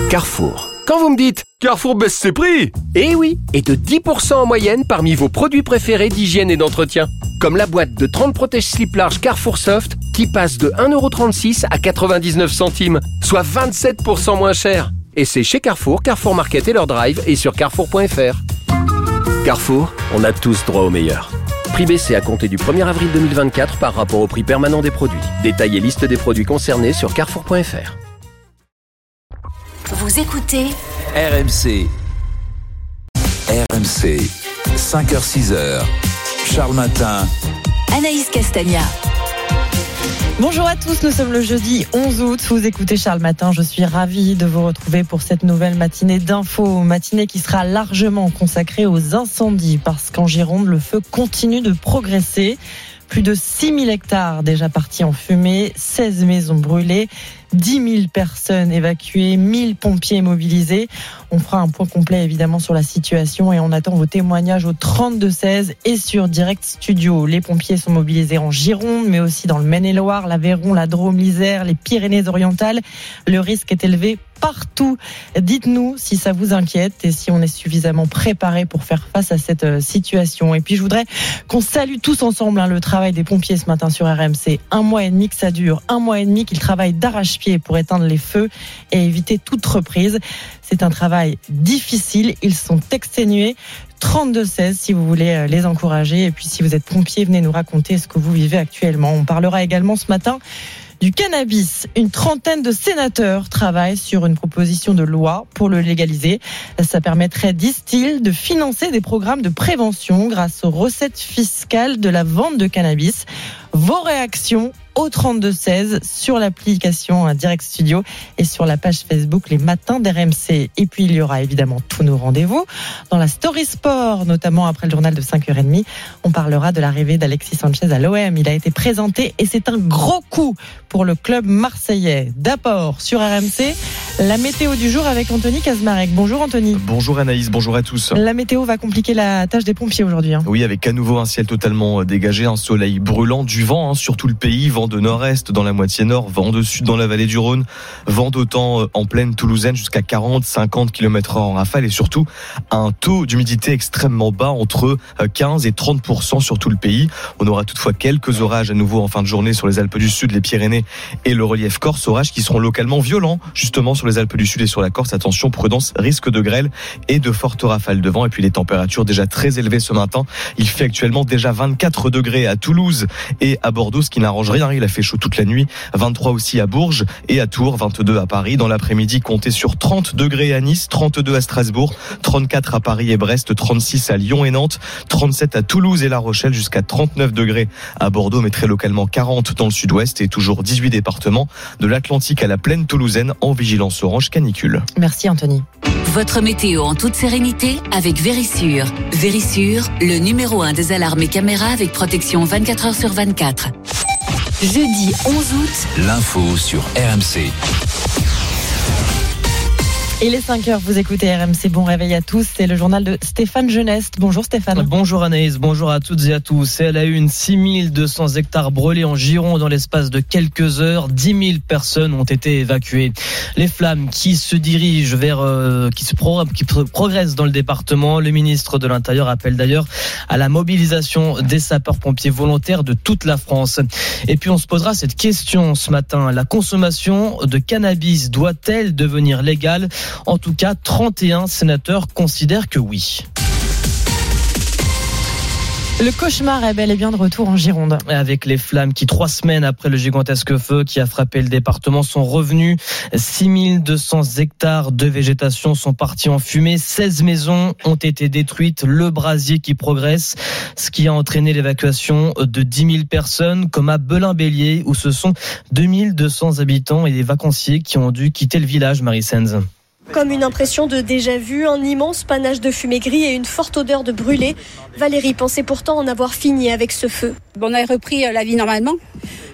Carrefour. Quand vous me dites « Carrefour baisse ses prix !» Eh oui, et de 10% en moyenne parmi vos produits préférés d'hygiène et d'entretien. Comme la boîte de 30 protège-slips larges Carrefour Soft qui passe de 1,36€ à 99 centimes, soit 27% moins cher. Et c'est chez Carrefour, Carrefour Market et leur drive et sur carrefour.fr. Carrefour, on a tous droit au meilleur. Prix baissé à compter du 1er avril 2024 par rapport au prix permanent des produits. Détail et liste des produits concernés sur carrefour.fr. Vous écoutez RMC. RMC, 5h-6h. Charles Matin. Anaïs Castagna. Bonjour à tous, nous sommes le jeudi 11 août, vous écoutez Charles Matin, je suis ravie de vous retrouver pour cette nouvelle matinée d'infos, matinée qui sera largement consacrée aux incendies parce qu'en Gironde, le feu continue de progresser. Plus de 6000 hectares déjà partis en fumée, 16 maisons brûlées, 10 000 personnes évacuées, 1000 pompiers mobilisés. On fera un point complet évidemment sur la situation et on attend vos témoignages au 32-16 et sur Direct Studio. Les pompiers sont mobilisés en Gironde, mais aussi dans le Maine-et-Loire, l'Aveyron, la Drôme, l'Isère, les Pyrénées-Orientales. Le risque est élevé partout. Dites-nous si ça vous inquiète et si on est suffisamment préparé pour faire face à cette situation. Et puis je voudrais qu'on salue tous ensemble le travail des pompiers ce matin sur RMC. 1 mois et demi que ça dure, 1 mois et demi qu'ils travaillent d'arrache-pied pour éteindre les feux et éviter toute reprise. C'est un travail difficile, ils sont exténués. 32-16 si vous voulez les encourager. Et puis si vous êtes pompier, venez nous raconter ce que vous vivez actuellement. On parlera également ce matin du cannabis. Une trentaine de sénateurs travaillent sur une proposition de loi pour le légaliser. Ça permettrait, disent-ils, de financer des programmes de prévention grâce aux recettes fiscales de la vente de cannabis. Vos réactions au 32-16 sur l'application Direct Studio et sur la page Facebook Les Matins d'RMC. Et puis il y aura évidemment tous nos rendez-vous. Dans la Story Sport, notamment après le journal de 5h30, on parlera de l'arrivée d'Alexis Sanchez à l'OM. Il a été présenté et c'est un gros coup pour le club marseillais. D'abord sur RMC, la météo du jour avec Anthony Kazmarek. Bonjour Anthony. Bonjour Anaïs, bonjour à tous. La météo va compliquer la tâche des pompiers aujourd'hui. Oui, avec à nouveau un ciel totalement dégagé, un soleil brûlant, du vent sur tout le pays, vent de nord-est dans la moitié nord, vent de sud dans la vallée du Rhône, vent d'autant en plaine toulousaine jusqu'à 40-50 km/h en rafale et surtout un taux d'humidité extrêmement bas entre 15 et 30% sur tout le pays. On aura toutefois quelques orages à nouveau en fin de journée sur les Alpes du Sud, les Pyrénées et le relief corse, orages qui seront localement violents justement sur les Alpes du Sud et sur la Corse. Attention, prudence, risque de grêle et de fortes rafales de vent. Et puis les températures déjà très élevées ce matin. Il fait actuellement déjà 24 degrés à Toulouse et à Bordeaux, ce qui n'arrange rien. Il a fait chaud toute la nuit. 23 aussi à Bourges et à Tours, 22 à Paris. Dans l'après-midi, comptez sur 30 degrés à Nice, 32 à Strasbourg, 34 à Paris et Brest, 36 à Lyon et Nantes, 37 à Toulouse et La Rochelle, jusqu'à 39 degrés à Bordeaux, mais très localement 40 dans le sud-ouest et toujours 18 départements de l'Atlantique à la plaine toulousaine en vigilance orange canicule. Merci Anthony. Votre météo en toute sérénité avec Vérissure. Vérissure, le numéro 1 des alarmes et caméras avec protection 24 heures sur 24. Jeudi 11 août. L'info sur RMC. Il est 5h, vous écoutez RMC, bon réveil à tous, c'est le journal de Stéphane Geneste. Bonjour Stéphane. Bonjour Anaïs, bonjour à toutes et à tous. Et à la une, 6200 hectares brûlés en Gironde dans l'espace de quelques heures, 10 000 personnes ont été évacuées. Les flammes qui se dirigent vers, qui progressent dans le département. Le ministre de l'Intérieur appelle d'ailleurs à la mobilisation des sapeurs-pompiers volontaires de toute la France. Et puis on se posera cette question ce matin, la consommation de cannabis doit-elle devenir légale ? En tout cas, 31 sénateurs considèrent que oui. Le cauchemar est bel et bien de retour en Gironde. Avec les flammes qui, 3 semaines après le gigantesque feu qui a frappé le département, sont revenus. 6200 hectares de végétation sont partis en fumée. 16 maisons ont été détruites. Le brasier qui progresse, ce qui a entraîné l'évacuation de 10 000 personnes, comme à Belin-Bélier, où ce sont 2200 habitants et des vacanciers qui ont dû quitter le village, Marie Senz. Comme une impression de déjà-vu, un immense panache de fumée gris et une forte odeur de brûlé. Valérie pensait pourtant en avoir fini avec ce feu. On a repris la vie normalement.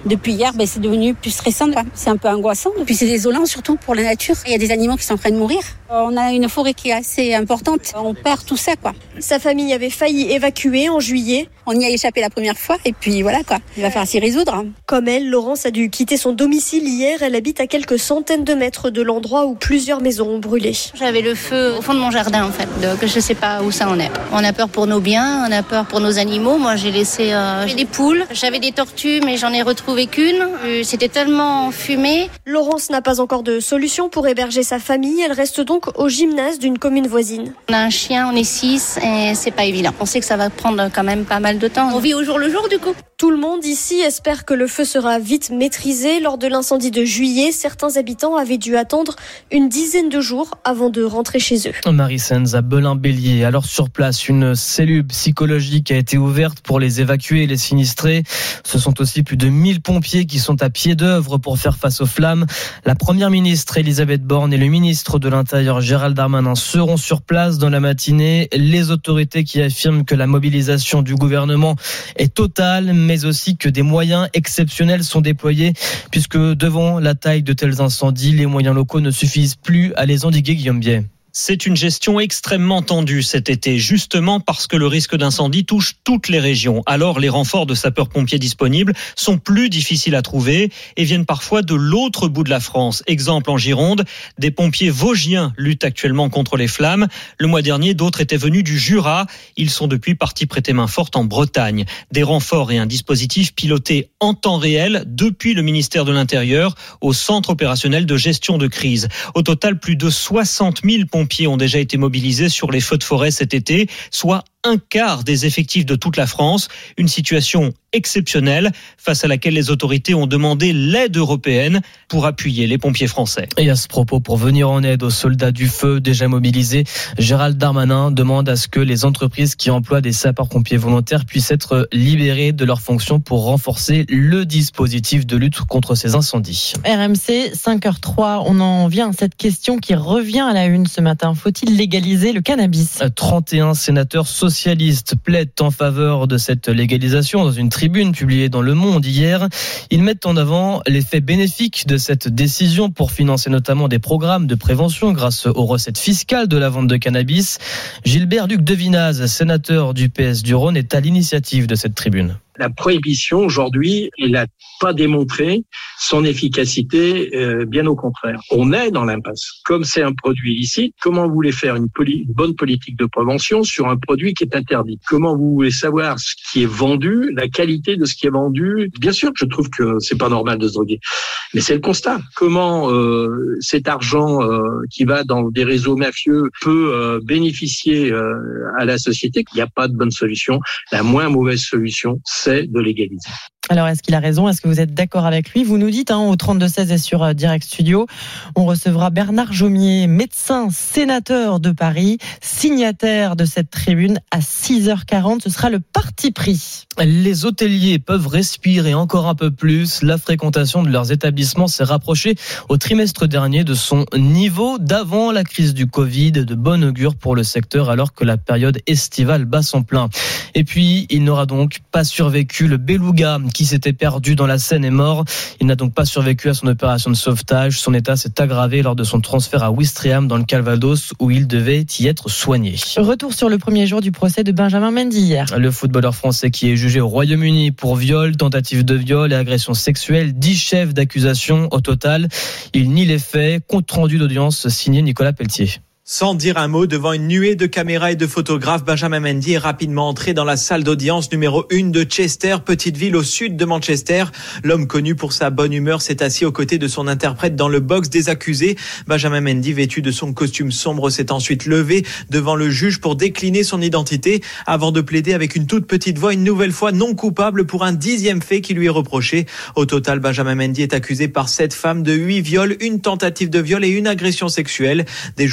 Depuis hier, c'est devenu plus stressant. C'est un peu angoissant. Puis c'est désolant, surtout pour la nature. Il y a des animaux qui sont en train de mourir. On a une forêt qui est assez importante. On perd tout ça, quoi. Sa famille avait failli évacuer en juillet. On y a échappé la première fois et puis voilà, quoi. Il va falloir s'y résoudre. Comme elle, Laurence a dû quitter son domicile hier. Elle habite à quelques centaines de mètres de l'endroit où plusieurs maisons ont brûlé. J'avais le feu au fond de mon jardin, en fait. Donc je sais pas où ça en est. On a peur pour nos biens, on a peur pour nos animaux. Moi, j'ai laissé des poules. J'avais des tortues, mais j'en ai retrouvé qu'une. C'était tellement fumé. Laurence n'a pas encore de solution pour héberger sa famille. Elle reste donc au gymnase d'une commune voisine. On a un chien, on est 6 et c'est pas évident. On sait que ça va prendre quand même pas mal de temps. On vit au jour le jour, du coup. Tout le monde ici espère que le feu sera vite maîtrisé. Lors de l'incendie de juillet, certains habitants avaient dû attendre une dizaine de jours avant de rentrer chez eux. Marie Sens à Belin-Bélier. Alors sur place, une cellule psychologique a été ouverte pour les évacuer et les sinistrés. Ce sont aussi plus de 1000 pompiers qui sont à pied d'œuvre pour faire face aux flammes. La première ministre Elisabeth Borne et le ministre de l'Intérieur Gérald Darmanin seront sur place dans la matinée. Les autorités qui affirment que la mobilisation du gouvernement est totale, mais aussi que des moyens exceptionnels sont déployés, puisque devant la taille de tels incendies, les moyens locaux ne suffisent plus à les endiguer. Guillaume Biet. C'est une gestion extrêmement tendue cet été, justement parce que le risque d'incendie touche toutes les régions. Alors les renforts de sapeurs-pompiers disponibles sont plus difficiles à trouver et viennent parfois de l'autre bout de la France. Exemple en Gironde, des pompiers vosgiens luttent actuellement contre les flammes. Le mois dernier, d'autres étaient venus du Jura. Ils sont depuis partis prêter main forte en Bretagne. Des renforts et un dispositif piloté en temps réel depuis le ministère de l'Intérieur au Centre opérationnel de gestion de crise. Au total, plus de 60 000 pompiers ont déjà été mobilisés sur les feux de forêt cet été, soit un quart des effectifs de toute la France. Une situation exceptionnelle face à laquelle les autorités ont demandé l'aide européenne pour appuyer les pompiers français. Et à ce propos, pour venir en aide aux soldats du feu déjà mobilisés, Gérald Darmanin demande à ce que les entreprises qui emploient des sapeurs-pompiers volontaires puissent être libérées de leurs fonctions pour renforcer le dispositif de lutte contre ces incendies. RMC, 5h03, on en vient à cette question qui revient à la une ce matin. Faut-il légaliser le cannabis ? 31 sénateurs socialistes plaident en faveur de cette légalisation dans une tribune publiée dans Le Monde hier. Ils mettent en avant l'effet bénéfique de cette décision pour financer notamment des programmes de prévention grâce aux recettes fiscales de la vente de cannabis. Gilbert Luc Devinaz, sénateur du PS du Rhône, est à l'initiative de cette tribune. La prohibition, aujourd'hui, elle n'a pas démontré son efficacité, bien au contraire. On est dans l'impasse. Comme c'est un produit illicite, comment vous voulez faire une bonne politique de prévention sur un produit qui est interdit ? Comment vous voulez savoir ce qui est vendu, la qualité de ce qui est vendu ? Bien sûr que je trouve que c'est pas normal de se droguer, mais c'est le constat. Comment cet argent qui va dans des réseaux mafieux peut bénéficier à la société ? Il n'y a pas de bonne solution. La moins mauvaise solution, c'est de légaliser. Alors, est-ce qu'il a raison ? Est-ce que vous êtes d'accord avec lui ? Vous nous dites, au 32-16 et sur Direct Studio, on recevra Bernard Jomier, médecin, sénateur de Paris, signataire de cette tribune à 6h40. Ce sera le parti pris. Les hôteliers peuvent respirer encore un peu plus. La fréquentation de leurs établissements s'est rapprochée au trimestre dernier de son niveau d'avant la crise du Covid. De bon augure pour le secteur alors que la période estivale bat son plein. Et puis, il n'aura donc pas survécu. Le beluga qui s'était perdu dans la Seine est mort. Il n'a donc pas survécu à son opération de sauvetage. Son état s'est aggravé lors de son transfert à Ouistreham dans le Calvados où il devait y être soigné. Retour sur le premier jour du procès de Benjamin Mendy hier. Le footballeur français qui est jugé au Royaume-Uni pour viol, tentative de viol et agression sexuelle. 10 chefs d'accusation au total. Il nie les faits. Compte rendu d'audience signé Nicolas Pelletier. Sans dire un mot, devant une nuée de caméras et de photographes, Benjamin Mendy est rapidement entré dans la salle d'audience numéro 1 de Chester, petite ville au sud de Manchester. L'homme connu pour sa bonne humeur s'est assis aux côtés de son interprète dans le box des accusés. Benjamin Mendy, vêtu de son costume sombre, s'est ensuite levé devant le juge pour décliner son identité avant de plaider avec une toute petite voix une nouvelle fois non coupable pour un 10e fait qui lui est reproché. Au total, Benjamin Mendy est accusé par 7 femmes de 8 viols, une tentative de viol et une agression sexuelle. Des joueurs de Manchester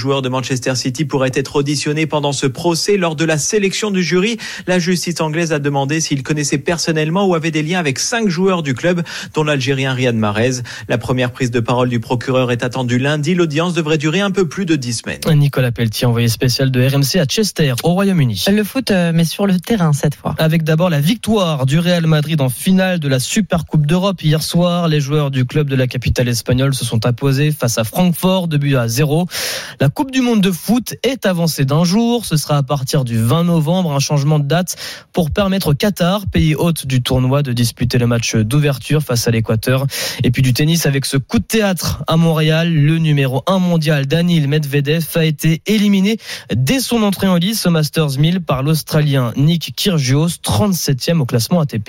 Manchester City pourrait être auditionné pendant ce procès. Lors de la sélection du jury, la justice anglaise a demandé s'il connaissait personnellement ou avait des liens avec 5 joueurs du club, dont l'Algérien Riyad Mahrez. La première prise de parole du procureur est attendue lundi. L'audience devrait durer un peu plus de 10 semaines. Nicolas Pelletier, envoyé spécial de RMC à Chester, au Royaume-Uni. Le foot, mais sur le terrain cette fois. Avec d'abord la victoire du Real Madrid en finale de la Super Coupe d'Europe. Hier soir, les joueurs du club de la capitale espagnole se sont imposés face à Francfort, 2-0. La Coupe du Monde de foot est avancée d'un jour. Ce sera à partir du 20 novembre, un changement de date pour permettre au Qatar, pays hôte du tournoi, de disputer le match d'ouverture face à l'Équateur. Et puis du tennis avec ce coup de théâtre à Montréal. Le numéro 1 mondial, Daniil Medvedev, a été éliminé dès son entrée en lice au Masters 1000 par l'Australien Nick Kyrgios, 37e au classement ATP.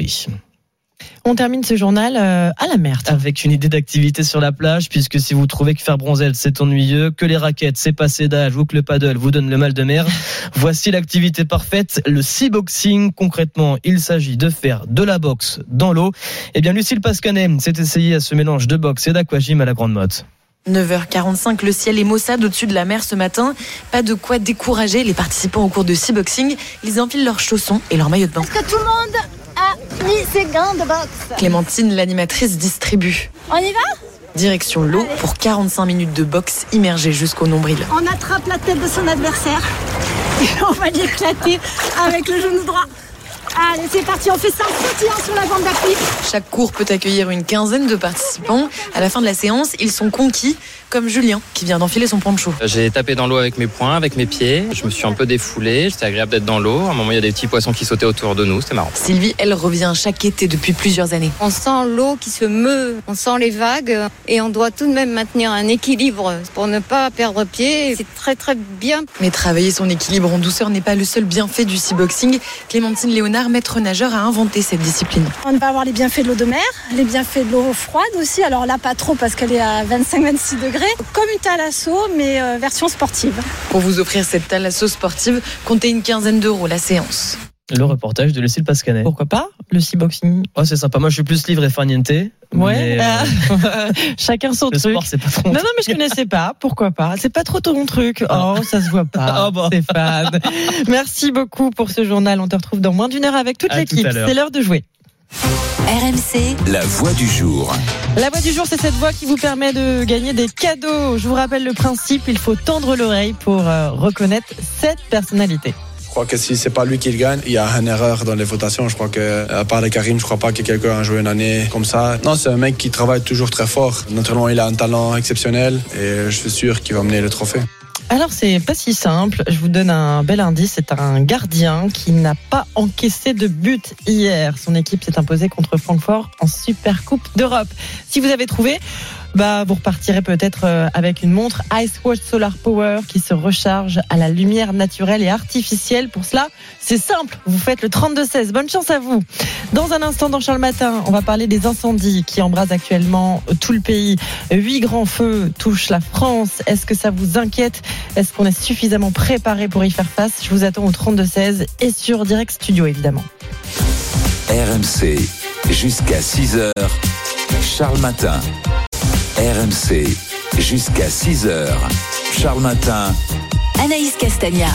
On termine ce journal à la mer. Avec une idée d'activité sur la plage, puisque si vous trouvez que faire bronzette c'est ennuyeux, que les raquettes c'est passé d'âge ou que le paddle vous donne le mal de mer, voici l'activité parfaite, le sea boxing. Concrètement, il s'agit de faire de la boxe dans l'eau. Eh bien, Lucille Pascanet s'est essayée à ce mélange de boxe et d'aquagym à la Grande Motte. 9h45, le ciel est maussade au-dessus de la mer ce matin. Pas de quoi décourager les participants au cours de sea boxing. Ils enfilent leurs chaussons et leurs maillots de bain. Est-ce que tout le monde a mis ses gants de boxe? Clémentine, l'animatrice, distribue. On y va? Direction l'eau pour 45 minutes de boxe immergée jusqu'au nombril. On attrape la tête de son adversaire et on va l'éclater avec le genou droit. Allez, c'est parti, on fait 5 sautillants sur la bande d'appui. Chaque cours peut accueillir une quinzaine de participants. À la fin de la séance, ils sont conquis, comme Julien, qui vient d'enfiler son poncho. J'ai tapé dans l'eau avec mes poings, avec mes pieds. Je me suis un peu défoulé, c'était agréable d'être dans l'eau. À un moment, il y a des petits poissons qui sautaient autour de nous, c'était marrant. Sylvie, elle revient chaque été depuis plusieurs années. On sent l'eau qui se meut, on sent les vagues et on doit tout de même maintenir un équilibre pour ne pas perdre pied. C'est très très bien. Mais travailler son équilibre en douceur n'est pas le seul bienfait du sea boxing. Clémentine Léonard, maître nageur, a inventé cette discipline. On va avoir les bienfaits de l'eau de mer, les bienfaits de l'eau froide aussi. Alors là, pas trop parce qu'elle est à 25-26 degrés. Comme une thalasso, mais version sportive. Pour vous offrir cette thalasso sportive, comptez une quinzaine d'euros la séance. Le reportage de Lucille Pascanet. Pourquoi pas le sea boxing? Oh, c'est sympa. Moi, je suis plus livre et farniente. Ouais. Chacun son le truc. Sport, c'est pas trop. Non, mais je connaissais pas. Pourquoi pas? C'est pas trop ton truc. Oh, ça se voit pas. Oh, bon. Stéphane. Merci beaucoup pour ce journal. On te retrouve dans moins d'une heure avec toute l'équipe. C'est l'heure de jouer. RMC, la voix du jour. La voix du jour, c'est cette voix qui vous permet de gagner des cadeaux. Je vous rappelle le principe, il faut tendre l'oreille pour reconnaître cette personnalité. Je crois que si c'est pas lui qui le gagne, il y a une erreur dans les votations. Je crois que, à part de Karim, je crois pas que quelqu'un a joué une année comme ça. Non, c'est un mec qui travaille toujours très fort. Naturellement, il a un talent exceptionnel et je suis sûr qu'il va mener le trophée. Alors c'est pas si simple, je vous donne un bel indice, c'est un gardien qui n'a pas encaissé de but hier. Son équipe s'est imposée contre Francfort en Super Coupe d'Europe. Si vous avez trouvé, vous repartirez peut-être avec une montre Icewatch Solar Power qui se recharge à la lumière naturelle et artificielle. Pour cela, c'est simple, vous faites le 32-16. Bonne chance à vous. Dans un instant, dans Charles Matin, on va parler des incendies qui embrasent actuellement tout le pays. 8 grands feux touchent la France. Est-ce que ça vous inquiète? Est-ce qu'on est suffisamment préparé pour y faire face? Je vous attends au 32-16 et sur Direct Studio, évidemment. RMC, jusqu'à 6h, Charles Matin. RMC, jusqu'à 6h, Charles Matin. Anaïs Castagna.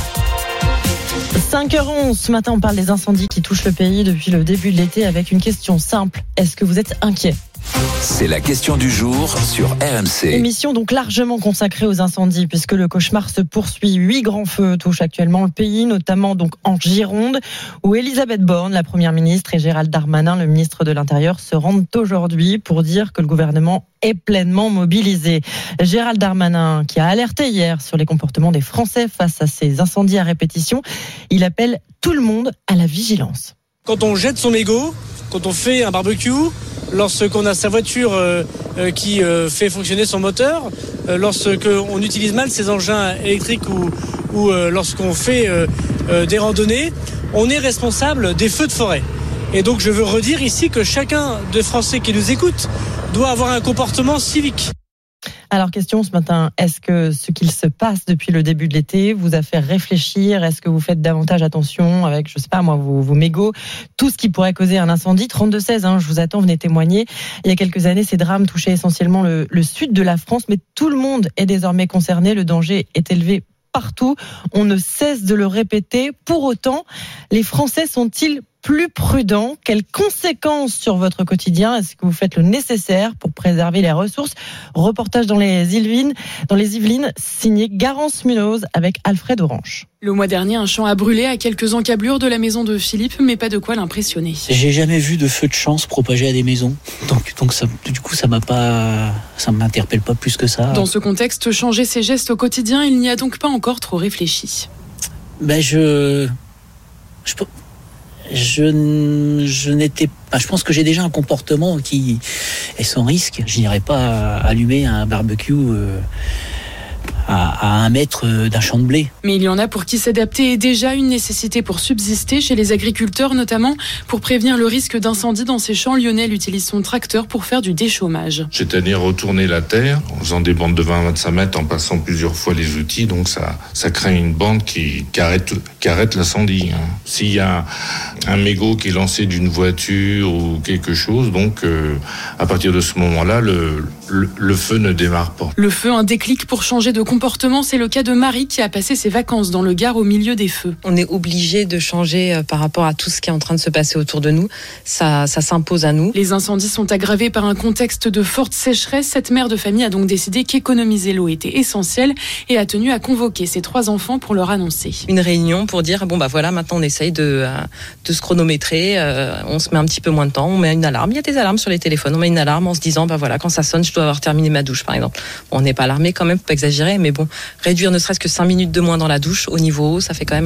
5h11, ce matin on parle des incendies qui touchent le pays depuis le début de l'été avec une question simple. Est-ce que vous êtes inquiet? C'est la question du jour sur RMC. Émission donc largement consacrée aux incendies puisque le cauchemar se poursuit. 8 grands feux touchent actuellement le pays, notamment donc en Gironde où Elisabeth Borne, la première ministre, et Gérald Darmanin, le ministre de l'Intérieur, se rendent aujourd'hui pour dire que le gouvernement est pleinement mobilisé. Gérald Darmanin, qui a alerté hier sur les comportements des Français face à ces incendies à répétition, il appelle tout le monde à la vigilance. Quand on jette son mégot, quand on fait un barbecue, lorsqu'on a sa voiture qui fait fonctionner son moteur, lorsqu'on utilise mal ses engins électriques ou lorsqu'on fait des randonnées, on est responsable des feux de forêt. Et donc je veux redire ici que chacun des Français qui nous écoute doit avoir un comportement civique. Alors question ce matin, est-ce que ce qu'il se passe depuis le début de l'été vous a fait réfléchir? Est-ce que vous faites davantage attention avec, je sais pas moi, vos mégots, tout ce qui pourrait causer un incendie? 32-16, je vous attends, venez témoigner. Il y a quelques années, ces drames touchaient essentiellement le sud de la France, mais tout le monde est désormais concerné. Le danger est élevé partout. On ne cesse de le répéter. Pour autant, les Français sont-ils plus prudents? Quelles conséquences sur votre quotidien? Est-ce que vous faites le nécessaire pour préserver les ressources? Reportage dans les Yvelines, signé Garance Munoz avec Alfred Orange. Le mois dernier, un champ a brûlé à quelques encablures de la maison de Philippe, mais pas de quoi l'impressionner. J'ai jamais vu de feu de champs se propager à des maisons. Donc ça, du coup, ça m'interpelle pas plus que ça. Dans ce contexte, changer ses gestes au quotidien, il n'y a donc pas encore trop réfléchi. Je pense que j'ai déjà un comportement qui est sans risque. Je n'irai pas allumer un barbecue à 1 mètre d'un champ de blé. Mais il y en a pour qui s'adapter est déjà une nécessité pour subsister, chez les agriculteurs notamment. Pour prévenir le risque d'incendie dans ces champs, Lionel utilise son tracteur pour faire du déchômage. C'est-à-dire retourner la terre en faisant des bandes de 20-25 mètres, en passant plusieurs fois les outils. Donc ça crée une bande qui arrête l'incendie. S'il y a un mégot qui est lancé d'une voiture ou quelque chose, donc à partir de ce moment-là, le feu ne démarre pas. Le feu, un déclic pour changer de comportement, c'est le cas de Marie qui a passé ses vacances dans le Gard au milieu des feux. On est obligé de changer par rapport à tout ce qui est en train de se passer autour de nous. Ça s'impose à nous. Les incendies sont aggravés par un contexte de forte sécheresse. Cette mère de famille a donc décidé qu'économiser l'eau était essentiel et a tenu à convoquer ses 3 enfants pour leur annoncer. Une réunion pour dire voilà, maintenant on essaye de se chronométrer, on se met un petit peu moins de temps, on met une alarme. Il y a des alarmes sur les téléphones. On met une alarme en se disant quand ça sonne, je dois avoir terminé ma douche par exemple. On n'est pas alarmé quand même, faut pas exagérer, mais réduire ne serait-ce que 5 minutes de moins dans la douche au niveau eau, ça fait quand même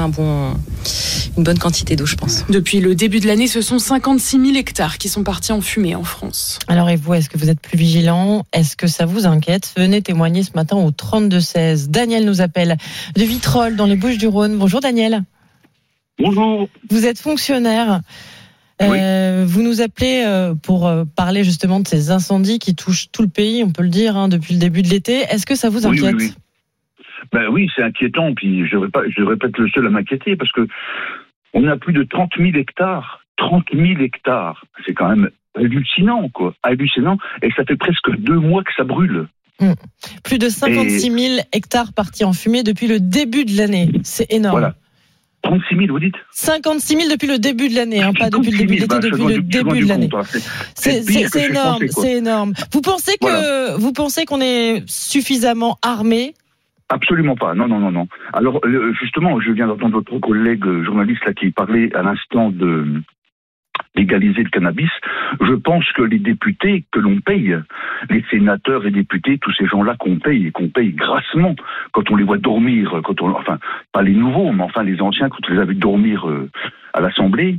une bonne quantité d'eau, je pense. Depuis le début de l'année, ce sont 56 000 hectares qui sont partis en fumée en France. Alors et vous, est-ce que vous êtes plus vigilant? Est-ce que ça vous inquiète? Venez témoigner ce matin au 32-16. Daniel nous appelle de Vitrolles dans les Bouches-du-Rhône. Bonjour Daniel. Bonjour. Vous êtes fonctionnaire. Oui. Vous nous appelez pour parler justement de ces incendies qui touchent tout le pays, on peut le dire, depuis le début de l'été. Est-ce que ça vous inquiète? Oui. Oui, c'est inquiétant. Puis je devrais pas être le seul à m'inquiéter parce que on a plus de 30 000 hectares. 30 000 hectares. C'est quand même hallucinant, quoi. Hallucinant. Et ça fait presque 2 mois que ça brûle. Plus de 56 000 hectares partis en fumée depuis le début de l'année. C'est énorme. Voilà. 36 000, vous dites? 56 000 depuis le début de l'année, pas depuis le début de l'été, depuis le début de l'année. C'est énorme, c'est énorme. Vous pensez qu'on est suffisamment armé? Absolument pas. Non. Alors, justement, je viens d'entendre votre collègue journaliste là qui parlait à l'instant de légaliser le cannabis. Je pense que les députés que l'on paye, les sénateurs et députés, tous ces gens-là qu'on paye grassement, quand on les voit dormir, pas les nouveaux, mais les anciens, quand on les a vus dormir à l'Assemblée,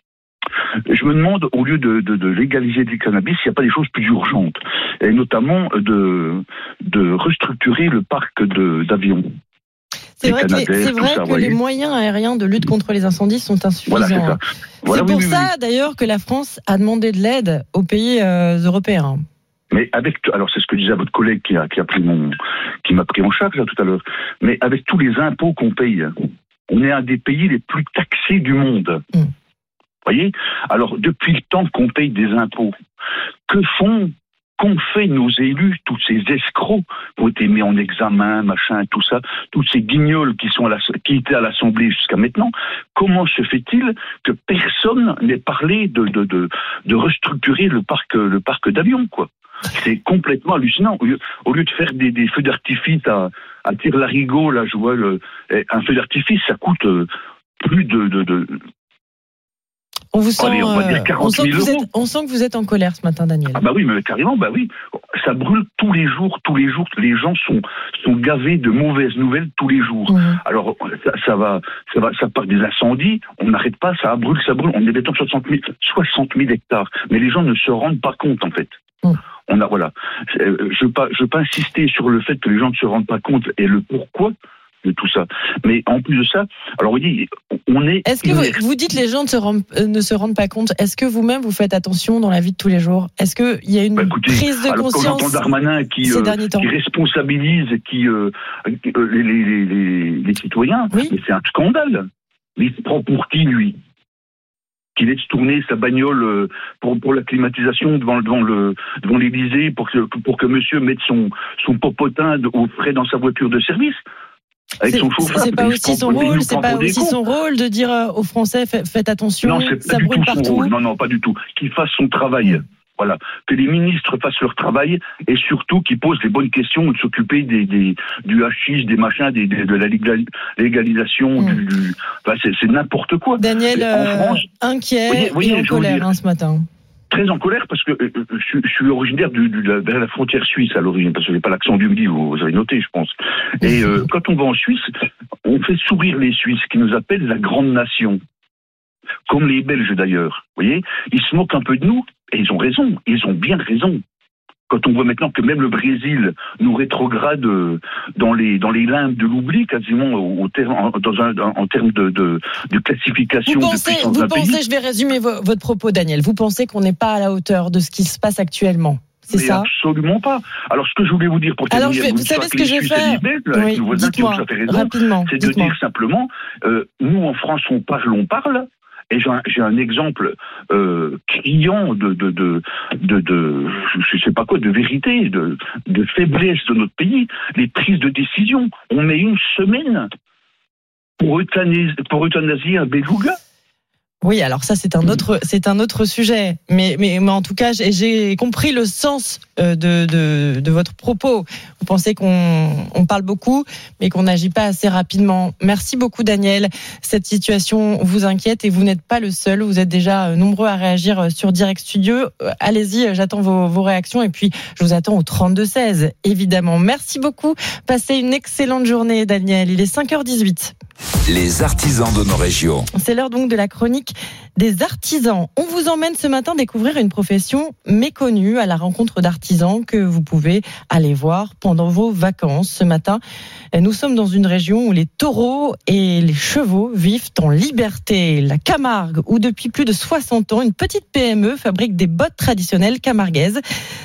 je me demande, au lieu de légaliser du cannabis, s'il n'y a pas des choses plus urgentes, et notamment de restructurer le parc d'avions. C'est vrai que les moyens aériens de lutte contre les incendies sont insuffisants. C'est pour ça d'ailleurs que la France a demandé de l'aide aux pays européens. Mais alors c'est ce que disait votre collègue qui m'a pris en charge là, tout à l'heure. Mais avec tous les impôts qu'on paye, on est un des pays les plus taxés du monde. Voyez ? Alors depuis le temps qu'on paye des impôts, qu'ont fait nos élus, tous ces escrocs qui ont été mis en examen, tout ça, toutes ces guignols qui étaient à l'Assemblée jusqu'à maintenant, comment se fait-il que personne n'ait parlé de restructurer le parc d'avions, quoi? C'est complètement hallucinant. Au lieu de faire des feux d'artifice à tire-larigot, là, je vois un feu d'artifice, ça coûte plus de on sent que vous êtes en colère ce matin, Daniel. Ah oui, mais carrément, oui. Ça brûle tous les jours. Les gens sont gavés de mauvaises nouvelles tous les jours. Alors, ça part des incendies, on n'arrête pas, ça brûle. On est bientôt 60 000 hectares. Mais les gens ne se rendent pas compte, en fait. Je veux pas insister sur le fait que les gens ne se rendent pas compte et le pourquoi de tout ça. Mais en plus de ça, alors vous dites, Est-ce que vous dites les gens ne se rendent pas compte? Est-ce que vous-même vous faites attention dans la vie de tous les jours? Est-ce qu'il y a une prise de conscience? Quand j'entends Darmanin qui responsabilise les citoyens, mais c'est un scandale. Il se prend pour qui, lui? Qu'il laisse tourner sa bagnole pour la climatisation devant l'Élysée pour que monsieur mette son popotin au frais dans sa voiture de service. avec son chauffeur. C'est pas aussi son rôle, son rôle de dire aux Français faites attention, non, c'est ça pas brûle du tout partout. son rôle. Non, pas du tout. Qu'il fasse son travail. Voilà, que les ministres fassent leur travail et surtout qu'ils posent les bonnes questions de s'occuper du hashish, des machins, de la légalisation, c'est n'importe quoi. Daniel, en France, inquiet et en colère ce matin. Très en colère parce que je suis originaire de la frontière suisse à l'origine, parce que j'ai pas l'accent du Midi, vous avez noté, je pense. Et quand on va en Suisse, on fait sourire les Suisses qui nous appellent la grande nation. Comme les Belges d'ailleurs, vous voyez, ils se moquent un peu de nous, et ils ont raison, ils ont bien raison. Quand on voit maintenant que même le Brésil nous rétrograde dans les limbes de l'oubli, quasiment en termes de classification de puissance d'un pays. Je vais résumer votre propos, Daniel, vous pensez qu'on n'est pas à la hauteur de ce qui se passe actuellement? C'est ça? Absolument pas. Alors, ce que je voulais vous dire pour terminer, vous savez ce que je vais faire? Avec nos voisins qui ont tout à fait raison, c'est de dire simplement, nous en France, on parle. Et j'ai un exemple criant de je sais pas quoi, de vérité, de faiblesse de notre pays. Les prises de décision. On met une semaine pour euthanasier un beluga. Oui, alors ça c'est un autre sujet, mais en tout cas j'ai compris le sens de votre propos. Vous pensez qu'on parle beaucoup, mais qu'on n'agit pas assez rapidement. Merci beaucoup, Daniel. Cette situation vous inquiète et vous n'êtes pas le seul. Vous êtes déjà nombreux à réagir sur Direct Studio. Allez-y, j'attends vos réactions et puis je vous attends au 32-16, évidemment. Merci beaucoup. Passez une excellente journée, Daniel. Il est 5h18. Les artisans de nos régions. C'est l'heure donc de la chronique des artisans. On vous emmène ce matin découvrir une profession méconnue à la rencontre d'artisans que vous pouvez aller voir pendant vos vacances. Ce matin, nous sommes dans une région où les taureaux et les chevaux vivent en liberté. La Camargue, où depuis plus de 60 ans, une petite PME fabrique des bottes traditionnelles camarguaises,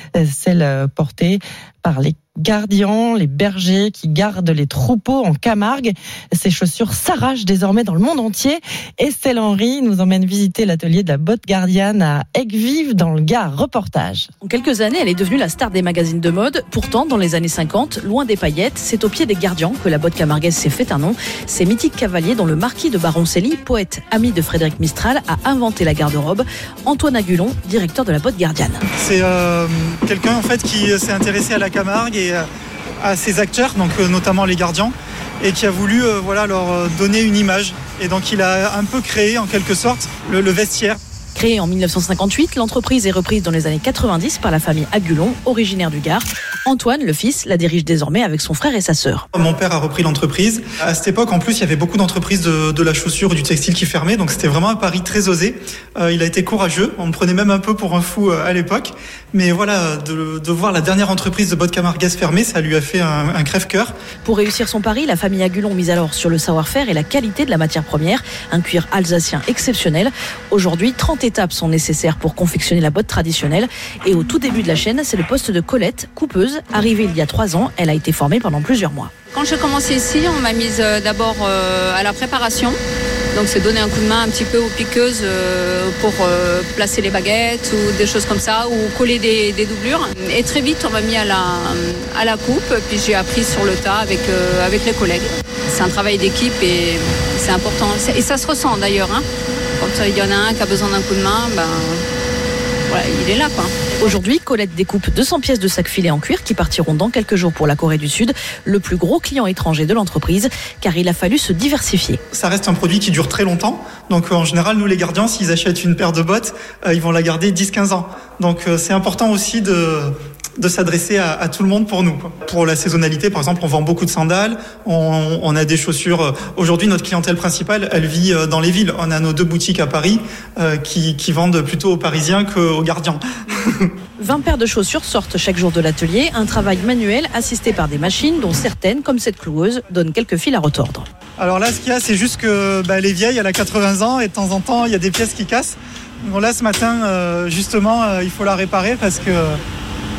celles portées par les gardiens, les bergers qui gardent les troupeaux en Camargue. Ces chaussures s'arrachent désormais dans le monde entier. Estelle Henry nous emmène visiter l'atelier de la botte gardienne à Aigues-Vives dans le Gard. Reportage. En quelques années, elle est devenue la star des magazines de mode. Pourtant, dans les années 50, loin des paillettes, c'est au pied des gardiens que la botte camarguaise s'est fait un nom. Ces mythiques cavaliers dont le marquis de Baroncelli, poète ami de Frédéric Mistral, a inventé la garde-robe. Antoine Agulon, directeur de la botte gardienne. C'est quelqu'un en fait qui s'est intéressé à la Camargue et à ses acteurs, donc notamment les gardiens, et qui a voulu leur donner une image. Et donc il a un peu créé en quelque sorte le vestiaire. Créée en 1958, l'entreprise est reprise dans les années 90 par la famille Agulon, originaire du Gard. Antoine, le fils, la dirige désormais avec son frère et sa sœur. Mon père a repris l'entreprise. À cette époque, en plus, il y avait beaucoup d'entreprises de la chaussure, du textile qui fermaient, donc c'était vraiment un pari très osé. Il a été courageux, on me prenait même un peu pour un fou à l'époque. Mais voilà, de voir la dernière entreprise de bottes camarguaises fermer, ça lui a fait un crève-cœur. Pour réussir son pari, la famille Agulon mise alors sur le savoir-faire et la qualité de la matière première, un cuir alsacien exceptionnel. Aujourd'hui, 30 étapes sont nécessaires pour confectionner la botte traditionnelle. Et au tout début de la chaîne, c'est le poste de Colette, coupeuse. Arrivée il y a 3 ans, elle a été formée pendant plusieurs mois. Quand j'ai commencé ici, on m'a mise d'abord à la préparation. Donc c'est donner un coup de main un petit peu aux piqueuses pour placer les baguettes ou des choses comme ça, ou coller des doublures. Et très vite, on m'a mis à la coupe, puis j'ai appris sur le tas avec les collègues. C'est un travail d'équipe et c'est important. Et ça se ressent d'ailleurs. Quand il y en a un qui a besoin d'un coup de main, il est là, quoi. Aujourd'hui, Colette découpe 200 pièces de sacs filés en cuir qui partiront dans quelques jours pour la Corée du Sud, le plus gros client étranger de l'entreprise, car il a fallu se diversifier. Ça reste un produit qui dure très longtemps. Donc en général, nous les gardiens, s'ils achètent une paire de bottes, ils vont la garder 10-15 ans. Donc c'est important aussi de s'adresser à tout le monde pour nous. Pour la saisonnalité, par exemple, on vend beaucoup de sandales, on a des chaussures. Aujourd'hui, notre clientèle principale, elle vit dans les villes. On a nos 2 boutiques à Paris qui vendent plutôt aux Parisiens qu'aux gardiens. 20 paires de chaussures sortent chaque jour de l'atelier, un travail manuel assisté par des machines dont certaines, comme cette cloueuse, donnent quelques fils à retordre. Alors là, ce qu'il y a, c'est juste que elle est vieille, elle a 80 ans et de temps en temps, il y a des pièces qui cassent. Bon là, ce matin, justement, il faut la réparer parce que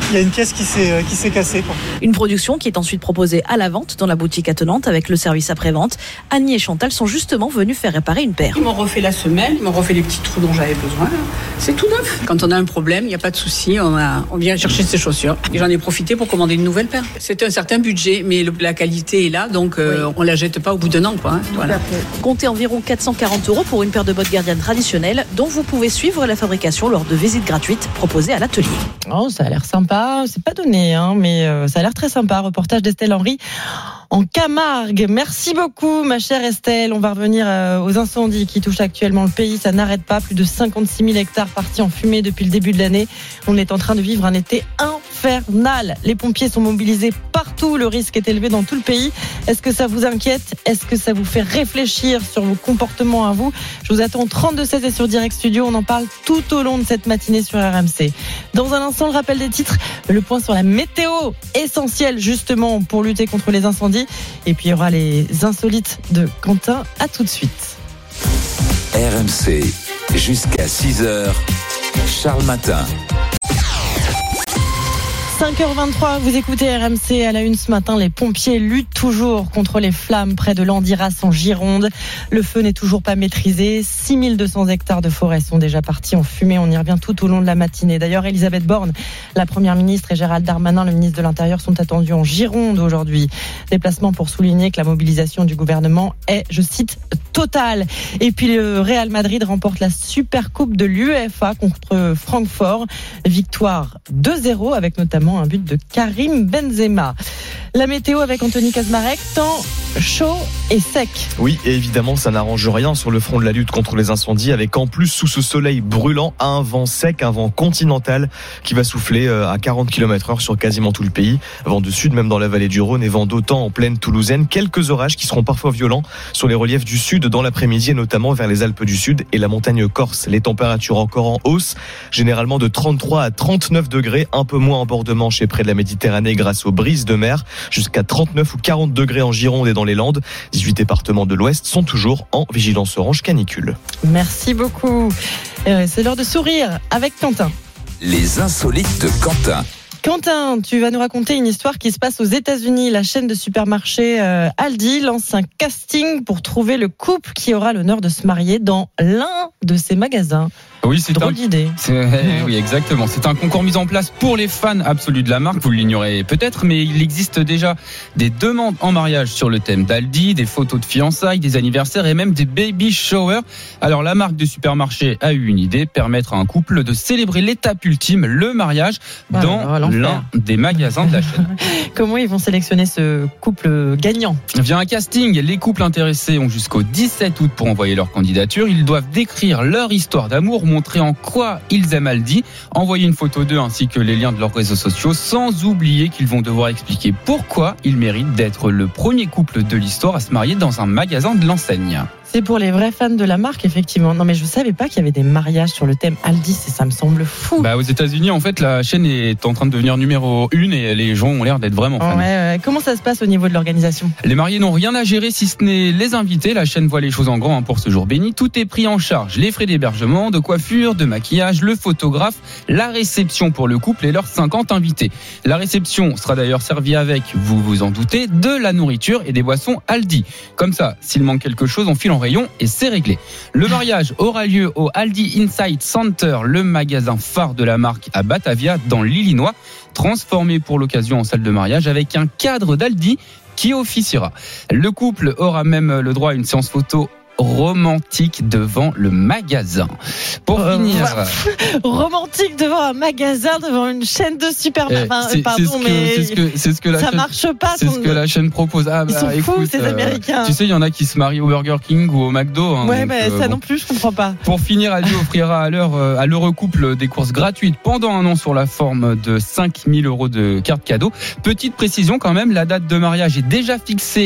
il y a une pièce qui s'est cassée, quoi. Une production qui est ensuite proposée à la vente dans la boutique attenante avec le service après-vente. Annie et Chantal sont justement venues faire réparer une paire. Ils m'ont refait la semelle, ils m'ont refait les petits trous dont j'avais besoin. C'est tout neuf. Quand on a un problème, il n'y a pas de souci, on vient chercher ses chaussures. Et j'en ai profité pour commander une nouvelle paire. C'était un certain budget, mais la qualité est là, donc on la jette pas au bout d'un an, quoi. Voilà. Comptez environ 440 € pour une paire de bottes gardiennes traditionnelles dont vous pouvez suivre la fabrication lors de visites gratuites proposées à l'atelier. Oh, ça a l'air sympa. C'est pas donné, mais ça a l'air très sympa. Reportage d'Estelle Henry en Camargue. Merci beaucoup, ma chère Estelle. On va revenir aux incendies qui touchent actuellement le pays. Ça n'arrête pas. Plus de 56 000 hectares partis en fumée depuis le début de l'année. On est en train de vivre un été infernal. Les pompiers sont mobilisés partout. Le risque est élevé dans tout le pays. Est-ce que ça vous inquiète? Est-ce que ça vous fait réfléchir sur vos comportements à vous? Je vous attends au 32-16 et sur Direct Studio. On en parle tout au long de cette matinée sur RMC. Dans un instant, le rappel des titres, le point sur la météo, essentiel justement pour lutter contre les incendies. Et puis il y aura les insolites de Quentin. À tout de suite. RMC, jusqu'à 6h, Charles Matin. 5h23, vous écoutez RMC. À la une ce matin, les pompiers luttent toujours contre les flammes près de Landiras en Gironde. Le feu n'est toujours pas maîtrisé. 6200 hectares de forêt sont déjà partis en fumée. On y revient tout au long de la matinée. D'ailleurs, Elisabeth Borne, la première ministre, et Gérald Darmanin, le ministre de l'Intérieur, sont attendus en Gironde aujourd'hui. Déplacement pour souligner que la mobilisation du gouvernement est, je cite, totale. Et puis le Real Madrid remporte la Supercoupe de l'UEFA contre Francfort. Victoire 2-0 avec notamment un but de Karim Benzema. La météo avec Anthony Kazmarek, temps chaud et sec. Oui, et évidemment, ça n'arrange rien sur le front de la lutte contre les incendies, avec en plus, sous ce soleil brûlant, un vent sec, un vent continental qui va souffler à 40 km/h sur quasiment tout le pays. Vent de sud, même dans la vallée du Rhône, et vent d'autant en plaine toulousaine. Quelques orages qui seront parfois violents sur les reliefs du sud dans l'après-midi, et notamment vers les Alpes du Sud et la montagne corse. Les températures encore en hausse, généralement de 33 à 39 degrés, un peu moins en bord de Manche et près de la Méditerranée grâce aux brises de mer, jusqu'à 39 ou 40 degrés en Gironde et dans les Landes. 18 départements de l'Ouest sont toujours en vigilance orange canicule. Merci beaucoup. C'est l'heure de sourire avec Quentin. Les insolites de Quentin. Quentin, tu vas nous raconter une histoire qui se passe aux États-Unis. La chaîne de supermarchés Aldi lance un casting pour trouver le couple qui aura l'honneur de se marier dans l'un de ses magasins. Oui, c'est drôle d'idée. Oui, exactement. C'est un concours mis en place pour les fans absolus de la marque. Vous l'ignorez peut-être, mais il existe déjà des demandes en mariage sur le thème d'Aldi, des photos de fiançailles, des anniversaires et même des baby showers. Alors, la marque de supermarché a eu une idée, permettre à un couple de célébrer l'étape ultime, le mariage, dans l'un des magasins de la chaîne. Comment ils vont sélectionner ce couple gagnant? Via un casting, les couples intéressés ont jusqu'au 17 août pour envoyer leur candidature. Ils doivent décrire leur histoire d'amour, montrer en quoi ils aiment Aldi, envoyer une photo d'eux ainsi que les liens de leurs réseaux sociaux, sans oublier qu'ils vont devoir expliquer pourquoi ils méritent d'être le premier couple de l'histoire à se marier dans un magasin de l'enseigne. C'est pour les vrais fans de la marque, effectivement. Non, mais je savais pas qu'il y avait des mariages sur le thème Aldi. Ça me semble fou. Aux États-Unis, en fait, la chaîne est en train de devenir numéro 1 et les gens ont l'air d'être vraiment fans. Ouais. Comment ça se passe au niveau de l'organisation? Les mariés n'ont rien à gérer si ce n'est les invités. La chaîne voit les choses en grand pour ce jour béni. Tout est pris en charge. Les frais d'hébergement, de coiffure, de maquillage, le photographe, la réception pour le couple et leurs 50 invités. La réception sera d'ailleurs servie avec, vous vous en doutez, de la nourriture et des boissons Aldi. Comme ça, s'il manque quelque chose, on file en rayon et c'est réglé. Le mariage aura lieu au Aldi Insight Center, le magasin phare de la marque à Batavia dans l'Illinois, transformé pour l'occasion en salle de mariage avec un cadre d'Aldi qui officiera. Le couple aura même le droit à une séance photo romantique devant le magasin. Pour finir, romantique devant un magasin, devant une chaîne de supermarché. C'est ce que la ça chaîne, marche pas. C'est ce que la chaîne propose. Ils sont fous, ces Américains. Tu sais, il y en a qui se marient au Burger King ou au McDo. Ça non plus, je comprends pas. Pour finir, Aldi offrira à l'heureux couple des courses gratuites pendant un an sur la forme de 5 000 € de cartes cadeaux. Petite précision quand même, la date de mariage est déjà fixée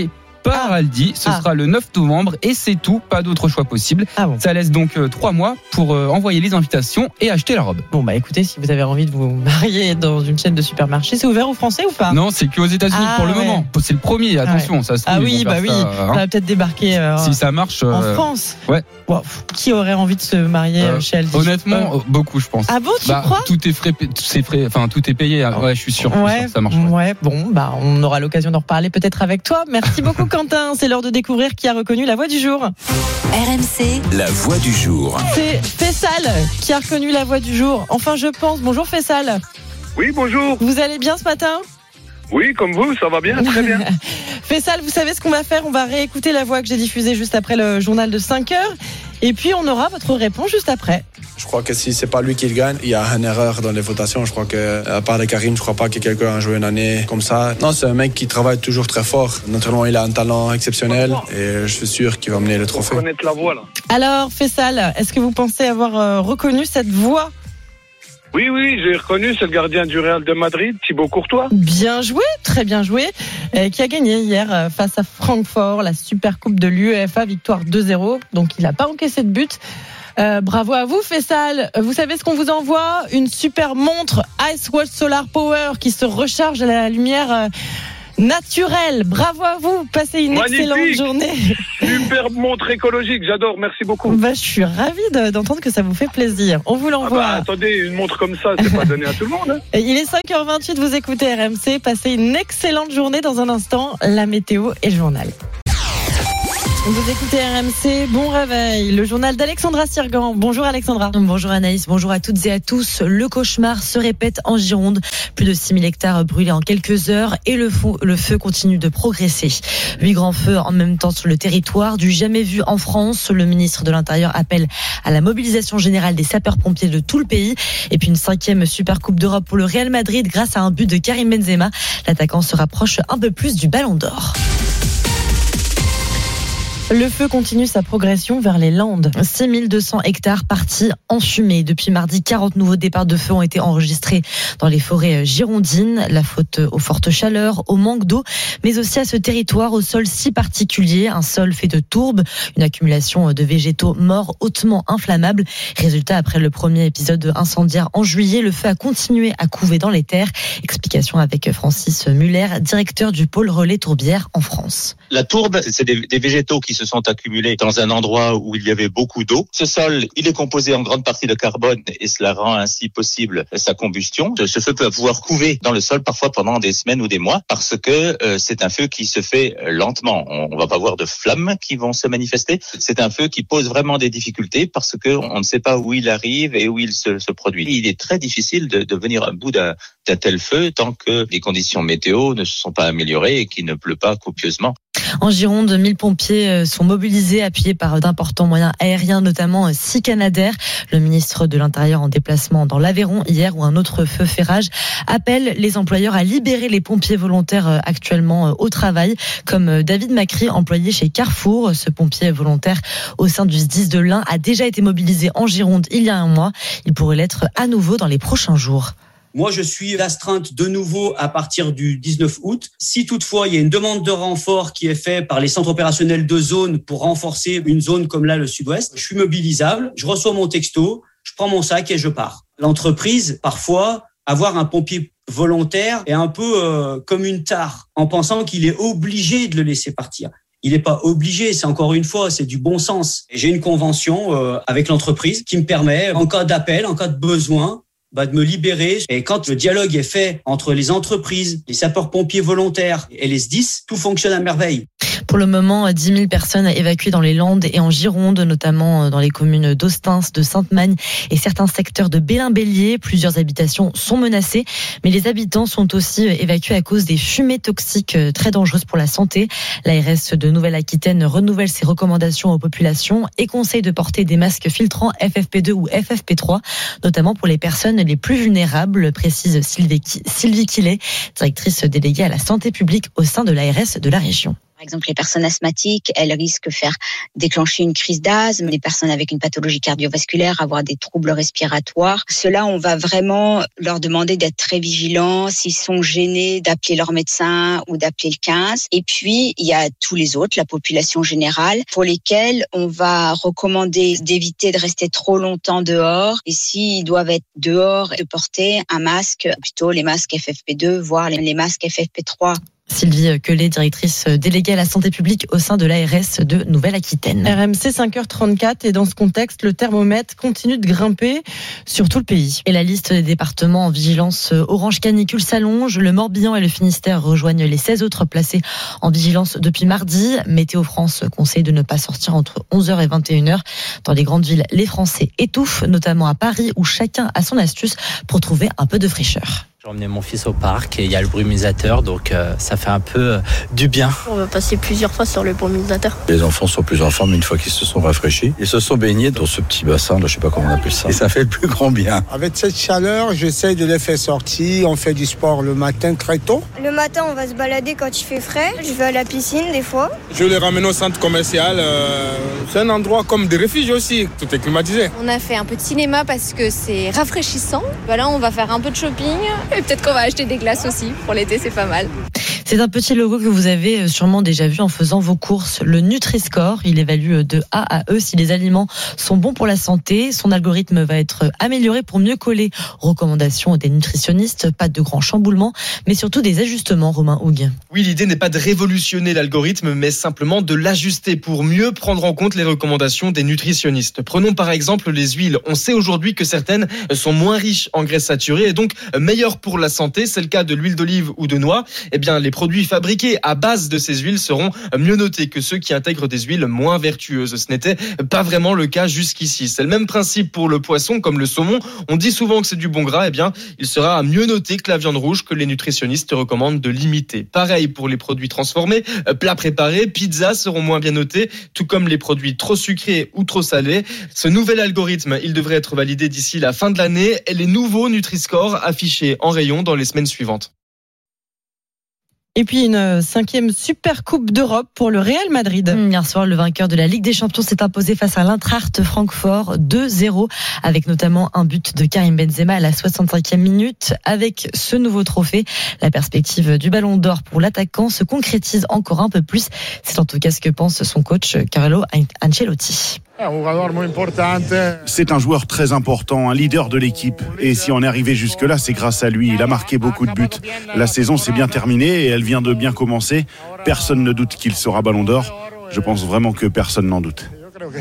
pas à Aldi. Ce sera le 9 novembre et c'est tout. Pas d'autre choix possible. Ça laisse donc 3 mois pour envoyer les invitations et acheter la robe. Bon, bah écoutez, si vous avez envie de vous marier dans une chaîne de supermarchés, c'est ouvert aux Français ou pas? Non, c'est qu'aux États-Unis pour le moment. C'est le premier, attention, ça se trouve. Ah oui, bah oui, ça va peut-être débarquer si ça marche en France. Ouais. Wow. Qui aurait envie de se marier chez Aldi? Honnêtement, beaucoup, je pense. Ah bon, tu crois? Tout est frais, enfin tout est payé. Ouais, je suis sûr. Ça marche. Ouais, bon, bah on aura l'occasion d'en reparler peut-être avec toi. Merci beaucoup Quentin. C'est l'heure de découvrir qui a reconnu la voix du jour. RMC. La voix du jour. C'est Faisal qui a reconnu la voix du jour. Enfin, je pense. Bonjour Faisal. Oui, bonjour. Vous allez bien ce matin? Oui, comme vous, ça va bien, très bien. Faisal, vous savez ce qu'on va faire? On va réécouter la voix que j'ai diffusée juste après le journal de 5 heures. Et puis, on aura votre réponse juste après. Je crois que si c'est pas lui qui le gagne, il y a une erreur dans les votations. Je crois que, à part de Karim, je crois pas que quelqu'un a joué une année comme ça. Non, c'est un mec qui travaille toujours très fort. Naturellement, il a un talent exceptionnel et je suis sûr qu'il va mener le trophée. Connaître la voix, là. Alors, Faisal, est-ce que vous pensez avoir reconnu cette voix? Oui, j'ai reconnu, c'est le gardien du Real de Madrid, Thibaut Courtois. Bien joué, très bien joué, qui a gagné hier face à Francfort, la Super Coupe de l'UEFA, victoire 2-0, donc il n'a pas encaissé de but. Bravo à vous Faisal. Vous savez ce qu'on vous envoie? Une super montre Ice Watch Solar Power qui se recharge à la lumière naturelle. Bravo à vous, passez une excellente journée. Superbe montre écologique, j'adore, merci beaucoup. Bah, je suis ravie d'entendre que ça vous fait plaisir. On vous l'envoie. Attendez, une montre comme ça, c'est pas donné à tout le monde. Hein. Il est 5h28, vous écoutez RMC, passez une excellente journée. Dans un instant, la météo et le journal. Vous écoutez RMC, bon réveil. Le journal d'Alexandra Sirgan. Bonjour Alexandra. Bonjour Anaïs, bonjour à toutes et à tous. Le cauchemar se répète en Gironde. Plus de 6000 hectares brûlés en quelques heures et le feu continue de progresser. 8 grands feux en même temps sur le territoire, du jamais vu en France. Le ministre de l'Intérieur appelle à la mobilisation générale des sapeurs-pompiers de tout le pays. Et puis une 5e Super Coupe d'Europe pour le Real Madrid grâce à un but de Karim Benzema. L'attaquant se rapproche un peu plus du Ballon d'Or. Le feu continue sa progression vers les Landes. 6200 hectares partis en fumée. Depuis mardi, 40 nouveaux départs de feu ont été enregistrés dans les forêts girondines. La faute aux fortes chaleurs, au manque d'eau, mais aussi à ce territoire au sol si particulier. Un sol fait de tourbes, une accumulation de végétaux morts hautement inflammables. Résultat, après le premier épisode incendiaire en juillet, le feu a continué à couver dans les terres. Explication avec Francis Muller, directeur du pôle relais tourbière en France. La tourbe, c'est des végétaux qui se sont accumulés dans un endroit où il y avait beaucoup d'eau. Ce sol, il est composé en grande partie de carbone et cela rend ainsi possible sa combustion. Ce feu peut pouvoir couver dans le sol parfois pendant des semaines ou des mois parce que c'est un feu qui se fait lentement. On va pas voir de flammes qui vont se manifester. C'est un feu qui pose vraiment des difficultés parce que on ne sait pas où il arrive et où il se produit. Il est très difficile de venir à bout d'un tel feu tant que les conditions météo ne se sont pas améliorées et qu'il ne pleut pas copieusement. En Gironde, 1000 pompiers sont mobilisés, appuyés par d'importants moyens aériens, notamment 6 Canadair. Le ministre de l'Intérieur en déplacement dans l'Aveyron hier, où un autre feu fait rage, appelle les employeurs à libérer les pompiers volontaires actuellement au travail, comme David Macri, employé chez Carrefour. Ce pompier volontaire au sein du SDIS de l'Ain a déjà été mobilisé en Gironde il y a un mois. Il pourrait l'être à nouveau dans les prochains jours. Moi, je suis d'astreinte de nouveau à partir du 19 août. Si toutefois, il y a une demande de renfort qui est faite par les centres opérationnels de zone pour renforcer une zone comme là, le sud-ouest, je suis mobilisable, je reçois mon texto, je prends mon sac et je pars. L'entreprise, parfois, avoir un pompier volontaire est un peu comme une tare, en pensant qu'il est obligé de le laisser partir. Il n'est pas obligé, c'est encore une fois, c'est du bon sens. Et j'ai une convention avec l'entreprise qui me permet, en cas d'appel, en cas de besoin, de me libérer. Et quand le dialogue est fait entre les entreprises, les sapeurs-pompiers volontaires et les SDIS, tout fonctionne à merveille. Pour le moment, 10 000 personnes évacuées dans les Landes et en Gironde, notamment dans les communes d'Austins, de Sainte-Magne et certains secteurs de Bélin-Bélier. Plusieurs habitations sont menacées, mais les habitants sont aussi évacués à cause des fumées toxiques très dangereuses pour la santé. L'ARS de Nouvelle-Aquitaine renouvelle ses recommandations aux populations et conseille de porter des masques filtrants FFP2 ou FFP3, notamment pour les personnes les plus vulnérables, précise Sylvie Quillet, directrice déléguée à la santé publique au sein de l'ARS de la région. Par exemple, les personnes asthmatiques, elles risquent de faire déclencher une crise d'asthme. Les personnes avec une pathologie cardiovasculaire, avoir des troubles respiratoires. Ceux-là, on va vraiment leur demander d'être très vigilants. S'ils sont gênés, d'appeler leur médecin ou d'appeler le 15. Et puis, il y a tous les autres, la population générale, pour lesquels on va recommander d'éviter de rester trop longtemps dehors. Et s'ils doivent être dehors, de porter un masque, plutôt les masques FFP2, voire les masques FFP3. Sylvie Quelet, directrice déléguée à la santé publique au sein de l'ARS de Nouvelle-Aquitaine. RMC 5h34 et dans ce contexte, le thermomètre continue de grimper sur tout le pays. Et la liste des départements en vigilance orange canicule s'allonge. Le Morbihan et le Finistère rejoignent les 16 autres placés en vigilance depuis mardi. Météo France conseille de ne pas sortir entre 11h et 21h. Dans les grandes villes, les Français étouffent, notamment à Paris où chacun a son astuce pour trouver un peu de fraîcheur. J'ai emmené mon fils au parc et il y a le brumisateur, donc ça fait un peu du bien. On va passer plusieurs fois sur le brumisateur. Les enfants sont plus en forme une fois qu'ils se sont rafraîchis. Ils se sont baignés dans ce petit bassin, là, je sais pas comment on appelle ça. Et ça fait le plus grand bien. Avec cette chaleur, j'essaie de les faire sortir. On fait du sport le matin très tôt. Le matin, on va se balader quand il fait frais. Je vais à la piscine des fois. Je les ramène au centre commercial. C'est un endroit comme des refuges aussi. Tout est climatisé. On a fait un peu de cinéma parce que c'est rafraîchissant. Voilà, on va faire un peu de shopping. Et peut-être qu'on va acheter des glaces aussi. Pour l'été, c'est pas mal. C'est un petit logo que vous avez sûrement déjà vu en faisant vos courses. Le Nutri-Score, il évalue de A à E si les aliments sont bons pour la santé. Son algorithme va être amélioré pour mieux coller aux recommandations des nutritionnistes. Pas de grands chamboulements, mais surtout des ajustements, Romain Houg. Oui, l'idée n'est pas de révolutionner l'algorithme, mais simplement de l'ajuster pour mieux prendre en compte les recommandations des nutritionnistes. Prenons par exemple les huiles. On sait aujourd'hui que certaines sont moins riches en graisses saturées et donc meilleures pour la santé. C'est le cas de l'huile d'olive ou de noix. Eh bien, les produits fabriqués à base de ces huiles seront mieux notés que ceux qui intègrent des huiles moins vertueuses. Ce n'était pas vraiment le cas jusqu'ici. C'est le même principe pour le poisson comme le saumon. On dit souvent que c'est du bon gras. Eh bien, il sera mieux noté que la viande rouge que les nutritionnistes recommandent de limiter. Pareil pour les produits transformés, plats préparés, pizzas seront moins bien notés, tout comme les produits trop sucrés ou trop salés. Ce nouvel algorithme, il devrait être validé d'ici la fin de l'année et les nouveaux Nutri-Score affichés en rayon dans les semaines suivantes. Et puis une 5e Super Coupe d'Europe pour le Real Madrid. Hier soir, le vainqueur de la Ligue des Champions s'est imposé face à l'Eintracht Francfort 2-0, avec notamment un but de Karim Benzema à la 65e minute. Avec ce nouveau trophée, la perspective du Ballon d'Or pour l'attaquant se concrétise encore un peu plus. C'est en tout cas ce que pense son coach Carlo Ancelotti. C'est un joueur très important, un leader de l'équipe. Et si on est arrivé jusque-là, c'est grâce à lui. Il a marqué beaucoup de buts. La saison s'est bien terminée et elle vient de bien commencer. Personne ne doute qu'il sera Ballon d'Or. Je pense vraiment que personne n'en doute.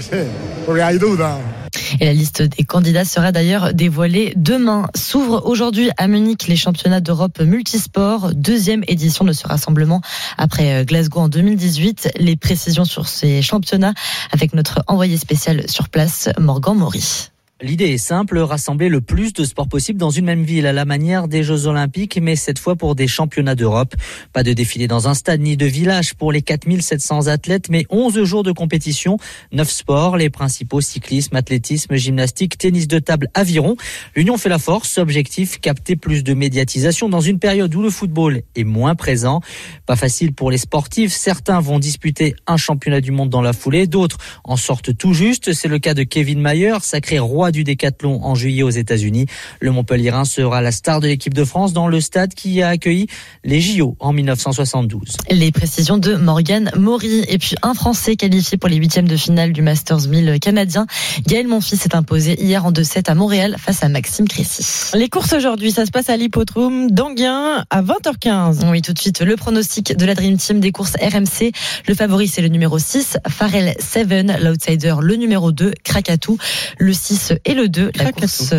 Et la liste des candidats sera d'ailleurs dévoilée demain. S'ouvrent aujourd'hui à Munich les championnats d'Europe multisports, 2e édition de ce rassemblement après Glasgow en 2018. Les précisions sur ces championnats avec notre envoyé spécial sur place, Morgan Maury. L'idée est simple, rassembler le plus de sports possible dans une même ville à la manière des Jeux Olympiques, mais cette fois pour des championnats d'Europe. Pas de défilé dans un stade ni de village pour les 4700 athlètes, mais 11 jours de compétition, 9 sports, les principaux cyclisme, athlétisme, gymnastique, tennis de table, aviron. L'union fait la force, objectif capter plus de médiatisation dans une période où le football est moins présent. Pas facile pour les sportifs, certains vont disputer un championnat du monde dans la foulée, d'autres en sortent tout juste. C'est le cas de Kevin Mayer, sacré roi du décathlon en juillet aux États-Unis. Le Montpellierin sera la star de l'équipe de France dans le stade qui a accueilli les JO en 1972. Les précisions de Morgan Maury. Et puis un Français qualifié pour les 8e de finale du Masters 1000 canadien. Gaël Monfils s'est imposé hier en 2-7 à Montréal face à Maxime Crécy. Les courses aujourd'hui, ça se passe à l'hippodrome d'Anguin à 20h15. Oui, tout de suite, le pronostic de la Dream Team des courses RMC. Le favori, c'est le numéro 6, Pharrell Seven. L'outsider, le numéro 2, Krakatou. Le 6 et le 2, la course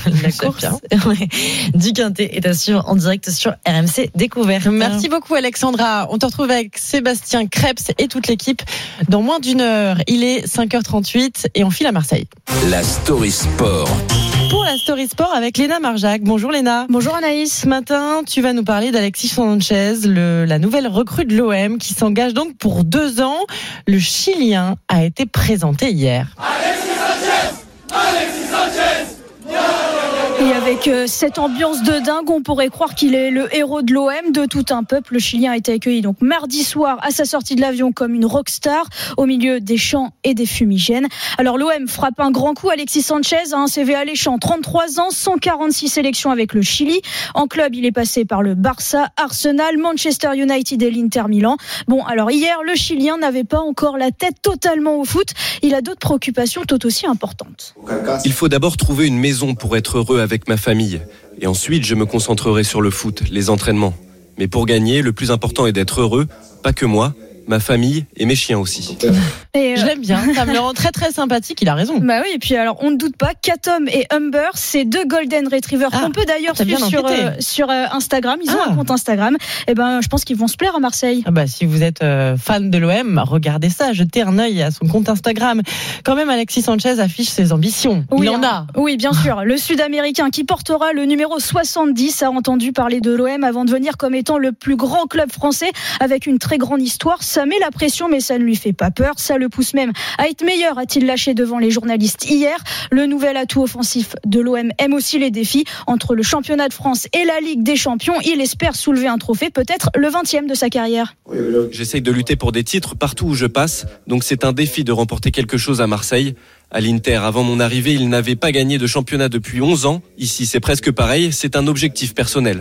du Quintet est à suivre en direct sur RMC Découverte. Merci beaucoup Alexandra. On te retrouve avec Sébastien Krebs et toute l'équipe dans moins d'une heure. Il est 5h38 et on file à Marseille. La Story Sport. Pour la Story Sport avec Léna Marjac. Bonjour Léna. Bonjour Anaïs. Ce matin, tu vas nous parler d'Alexis Sanchez, la nouvelle recrue de l'OM qui s'engage donc pour 2 ans. Le Chilien a été présenté hier. Alexis Sanchez, Et avec cette ambiance de dingue, on pourrait croire qu'il est le héros de l'OM, de tout un peuple. Le Chilien a été accueilli donc mardi soir à sa sortie de l'avion comme une rockstar au milieu des chants et des fumigènes. Alors l'OM frappe un grand coup. Alexis Sanchez a un CV alléchant, 33 ans, 146 sélections avec le Chili. En club, il est passé par le Barça, Arsenal, Manchester United et l'Inter Milan. Bon, alors hier, le Chilien n'avait pas encore la tête totalement au foot. Il a d'autres préoccupations tout aussi importantes. Il faut d'abord trouver une maison pour être heureux avec ma famille. Et ensuite, je me concentrerai sur le foot, les entraînements. Mais pour gagner, le plus important est d'être heureux, pas que moi, ma famille et mes chiens aussi. Je l'aime bien, ça me le rend très très sympathique, il a raison. Bah oui, et puis alors on ne doute pas, Katom et Humber, c'est deux Golden Retrievers qu'on peut d'ailleurs suivre sur Instagram. Ils ont un compte Instagram. Et ben je pense qu'ils vont se plaire à Marseille. Si vous êtes fan de l'OM, regardez ça, jetez un œil à son compte Instagram. Quand même, Alexis Sanchez affiche ses ambitions. Oui, il en a. Oui, bien sûr. Le Sud-Américain qui portera le numéro 70 a entendu parler de l'OM avant de venir comme étant le plus grand club français avec une très grande histoire. Ça met la pression, mais ça ne lui fait pas peur. Ça le pousse même à être meilleur, a-t-il lâché devant les journalistes hier. Le nouvel atout offensif de l'OM aime aussi les défis. Entre le championnat de France et la Ligue des Champions, il espère soulever un trophée, peut-être le 20e de sa carrière. J'essaye de lutter pour des titres partout où je passe, donc c'est un défi de remporter quelque chose à Marseille. À l'Inter, avant mon arrivée, il n'avait pas gagné de championnat depuis 11 ans. Ici, c'est presque pareil, c'est un objectif personnel.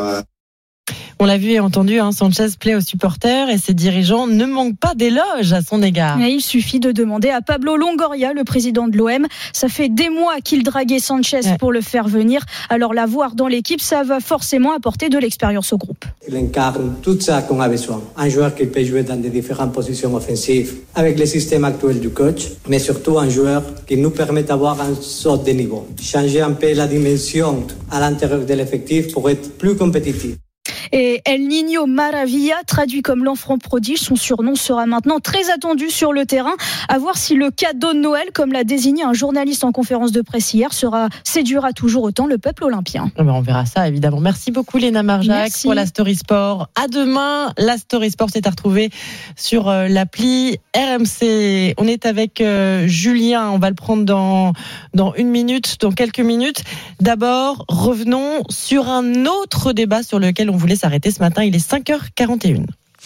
On l'a vu et entendu, Sanchez plaît aux supporters et ses dirigeants ne manquent pas d'éloges à son égard. Et il suffit de demander à Pablo Longoria, le président de l'OM. Ça fait des mois qu'il draguait Sanchez pour le faire venir. Alors l'avoir dans l'équipe, ça va forcément apporter de l'expérience au groupe. Il incarne tout ça qu'on a besoin. Un joueur qui peut jouer dans des différentes positions offensives avec le système actuel du coach, mais surtout un joueur qui nous permet d'avoir un saut de niveau. Changer un peu la dimension à l'intérieur de l'effectif pour être plus compétitif. Et El Niño Maravilla, traduit comme l'enfant prodige, son surnom sera maintenant très attendu sur le terrain. À voir si le cadeau de Noël, comme l'a désigné un journaliste en conférence de presse hier, séduira toujours autant le peuple olympien. On verra ça évidemment. Merci beaucoup Léna Marjac pour la Story Sport. À demain, la Story Sport est à retrouver sur l'appli RMC. On est avec Julien, on va le prendre dans quelques minutes. D'abord, revenons sur un autre débat sur lequel on voulait s'arrêter ce matin. Il est 5h41.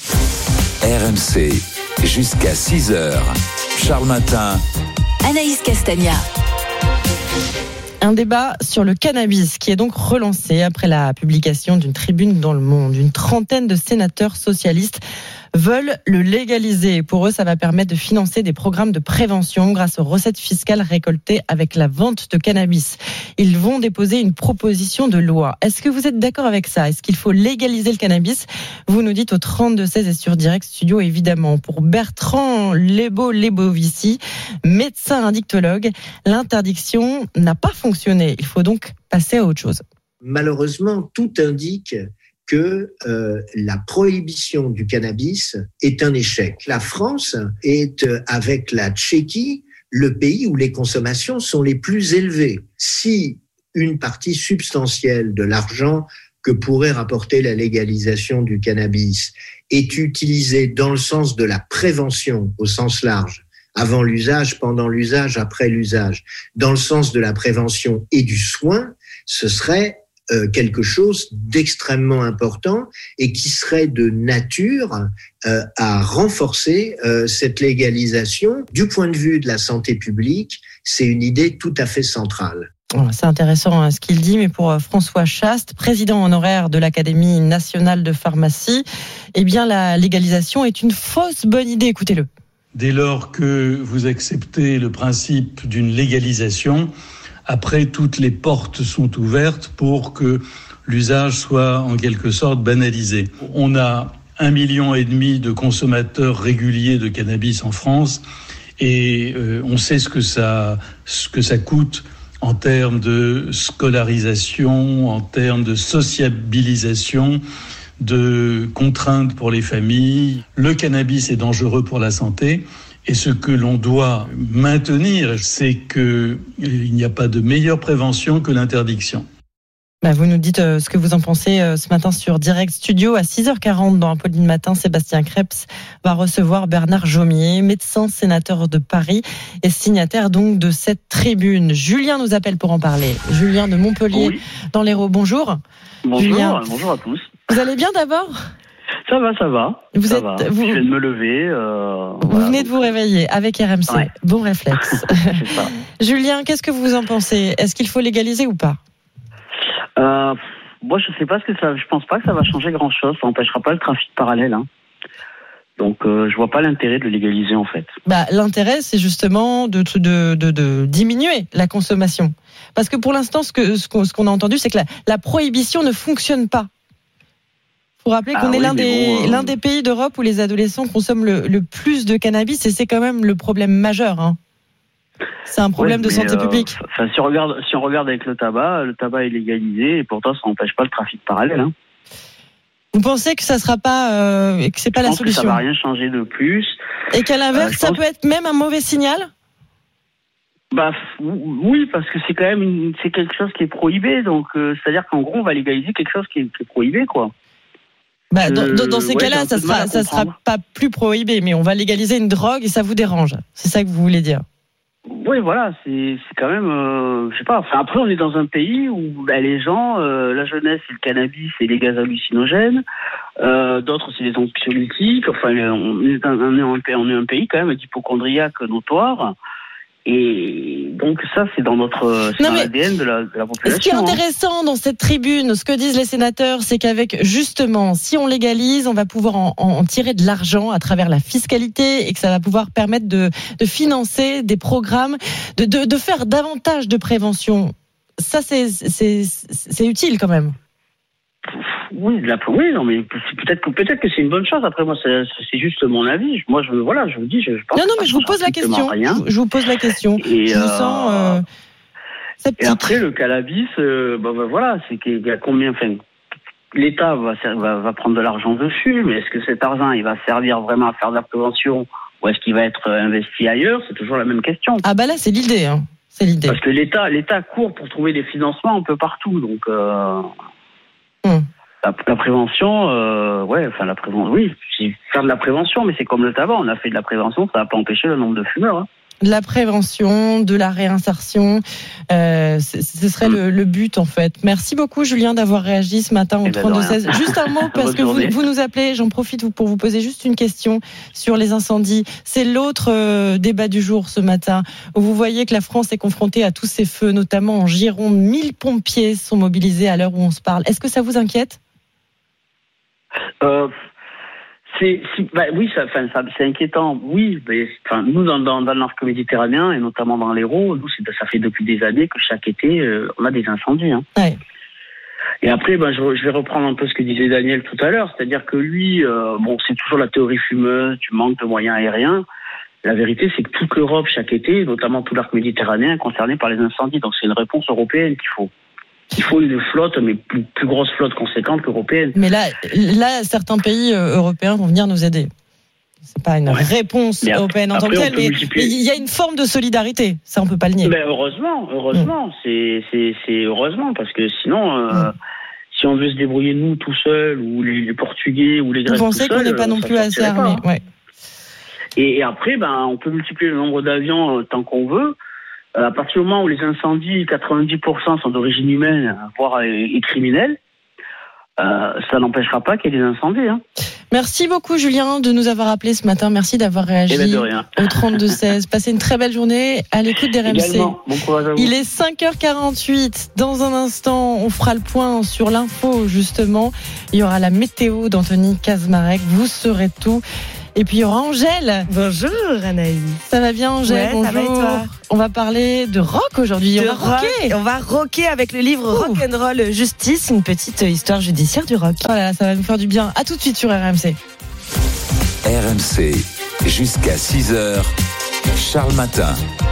RMC, jusqu'à 6h. Charles Matin. Anaïs Castagna. Un débat sur le cannabis qui est donc relancé après la publication d'une tribune dans Le Monde. Une trentaine de sénateurs socialistes veulent le légaliser. Pour eux, ça va permettre de financer des programmes de prévention grâce aux recettes fiscales récoltées avec la vente de cannabis. Ils vont déposer une proposition de loi. Est-ce que vous êtes d'accord avec ça ? Est-ce qu'il faut légaliser le cannabis ? Vous nous dites au 32-16 et sur Direct Studio, évidemment. Pour Bertrand Lebovici, médecin addictologue, l'interdiction n'a pas fonctionné. Il faut donc passer à autre chose. Malheureusement, tout indique que la prohibition du cannabis est un échec. La France est, avec la Tchéquie, le pays où les consommations sont les plus élevées. Si une partie substantielle de l'argent que pourrait rapporter la légalisation du cannabis est utilisée dans le sens de la prévention au sens large, avant l'usage, pendant l'usage, après l'usage, dans le sens de la prévention et du soin, ce serait quelque chose d'extrêmement important et qui serait de nature à renforcer cette légalisation. Du point de vue de la santé publique, c'est une idée tout à fait centrale. C'est intéressant ce qu'il dit, mais pour François Chaste, président honoraire de l'Académie nationale de pharmacie, eh bien la légalisation est une fausse bonne idée. Écoutez-le. Dès lors que vous acceptez le principe d'une légalisation, après, toutes les portes sont ouvertes pour que l'usage soit en quelque sorte banalisé. On a 1,5 million de consommateurs réguliers de cannabis en France et on sait ce que ça coûte en termes de scolarisation, en termes de sociabilisation, de contraintes pour les familles. Le cannabis est dangereux pour la santé. Et ce que l'on doit maintenir, c'est qu'il n'y a pas de meilleure prévention que l'interdiction. Vous nous dites ce que vous en pensez ce matin sur Direct Studio. À 6h40 dans Apolline Matin, Sébastien Krebs va recevoir Bernard Jomier, médecin sénateur de Paris et signataire donc de cette tribune. Julien nous appelle pour en parler. Julien de Montpellier dans l'Hérault. Bonjour. Bonjour, Julien. Bonjour à tous. Vous allez bien d'abord ? Ça va. Je viens de me lever. Vous venez de vous réveiller avec RMC. Ouais. Bon réflexe. C'est ça. Julien, qu'est-ce que vous en pensez ? Est-ce qu'il faut légaliser ou pas ? Moi, je sais pas je pense pas que ça va changer grand-chose. Ça n'empêchera pas le trafic parallèle. Hein. Donc, je vois pas l'intérêt de le légaliser en fait. L'intérêt, c'est justement de diminuer la consommation. Parce que pour l'instant, ce qu'on a entendu, c'est que la prohibition ne fonctionne pas. Faut rappeler qu'on est l'un des pays d'Europe où les adolescents consomment le plus de cannabis et c'est quand même le problème majeur. Hein. C'est un problème de santé publique. Si on regarde avec le tabac est légalisé et pourtant ça n'empêche pas le trafic parallèle. Hein. Vous pensez que ça sera pas, que c'est pas la solution ? Je pense que ça va rien changer de plus. Et qu'à l'inverse, ça peut être même un mauvais signal ? Oui, parce que c'est quand même c'est quelque chose qui est prohibé. Donc c'est-à-dire qu'en gros on va légaliser quelque chose qui est prohibé, quoi. Dans ces cas-là, ça sera pas plus prohibé, mais on va légaliser une drogue et ça vous dérange. C'est ça que vous voulez dire ? Oui, voilà, c'est quand même, je sais pas. Enfin, après, on est dans un pays où les gens, la jeunesse, c'est le cannabis, c'est les gaz hallucinogènes. D'autres, c'est les anxiolytiques. Enfin, on est un pays quand même d'hypocondriaques notoires. Et donc ça, c'est dans l'ADN de la population. Ce qui est intéressant dans cette tribune, ce que disent les sénateurs, c'est qu'avec justement, si on légalise, on va pouvoir en tirer de l'argent à travers la fiscalité et que ça va pouvoir permettre de financer des programmes, de faire davantage de prévention. Ça, c'est utile quand même. Oui, non, mais peut-être que c'est une bonne chose. Après, moi, c'est juste mon avis. Moi, je vous dis, je pense. Non, mais je vous pose la question. Je vous pose la question. Et je vous sens sceptique. Et après, le cannabis, voilà, c'est qu'il y a combien. Enfin, l'État va prendre de l'argent dessus, mais est-ce que cet argent, il va servir vraiment à faire de la prévention ou est-ce qu'il va être investi ailleurs ? C'est toujours la même question. Ah là, c'est l'idée. Hein. C'est l'idée. Parce que l'État court pour trouver des financements un peu partout, donc. La prévention, oui, c'est faire de la prévention, mais c'est comme le tabac, on a fait de la prévention, ça va pas empêcher le nombre de fumeurs. Hein. De la prévention, de la réinsertion, ce serait le but en fait. Merci beaucoup Julien d'avoir réagi ce matin au 32-16. Juste un mot parce que vous nous appelez, j'en profite pour vous poser juste une question sur les incendies. C'est l'autre débat du jour ce matin où vous voyez que la France est confrontée à tous ces feux, notamment en Gironde. 1000 pompiers sont mobilisés à l'heure où on se parle. Est-ce que ça vous inquiète ? Oui, c'est inquiétant. Oui, mais nous dans l'arc méditerranéen et notamment dans l'Hérault, ça fait depuis des années que chaque été on a des incendies. Hein. Ouais. Et après, je vais reprendre un peu ce que disait Daniel tout à l'heure, c'est-à-dire que lui, c'est toujours la théorie fumeuse du manque de moyens aériens. La vérité, c'est que toute l'Europe chaque été, notamment tout l'arc méditerranéen, est concerné par les incendies. Donc c'est une réponse européenne qu'il faut. Il faut une flotte, mais plus grosse flotte conséquente qu'européenne. Mais là, certains pays européens vont venir nous aider. C'est pas une réponse européenne en tant que telle, mais il y a une forme de solidarité. Ça, on peut pas le nier. Mais heureusement, c'est heureusement parce que sinon, si on veut se débrouiller nous tout seuls ou les Portugais ou les Grecs tout seuls, vous pensez qu'on n'est pas non plus assez armés. Ouais. Et après, on peut multiplier le nombre d'avions tant qu'on veut. À partir du moment où les incendies, 90% sont d'origine humaine, voire et criminelle, ça n'empêchera pas qu'il y ait des incendies. Hein. Merci beaucoup Julien de nous avoir appelé ce matin. Merci d'avoir réagi au 32-16. Passez une très belle journée à l'écoute des RMC. Bon courage à vous. Il est 5h48. Dans un instant, on fera le point sur l'info justement. Il y aura la météo d'Anthony Kazmarek. Vous saurez tout. Et puis il y aura Angèle. Bonjour Anaïs. Ça va bien Angèle? Bonjour. Ça va et toi? On va parler de rock aujourd'hui. On va rocker avec le livre Rock'n'Roll Justice, une petite histoire judiciaire du rock. Oh là là, ça va nous faire du bien. À tout de suite sur RMC. RMC, jusqu'à 6h, Charles Matin.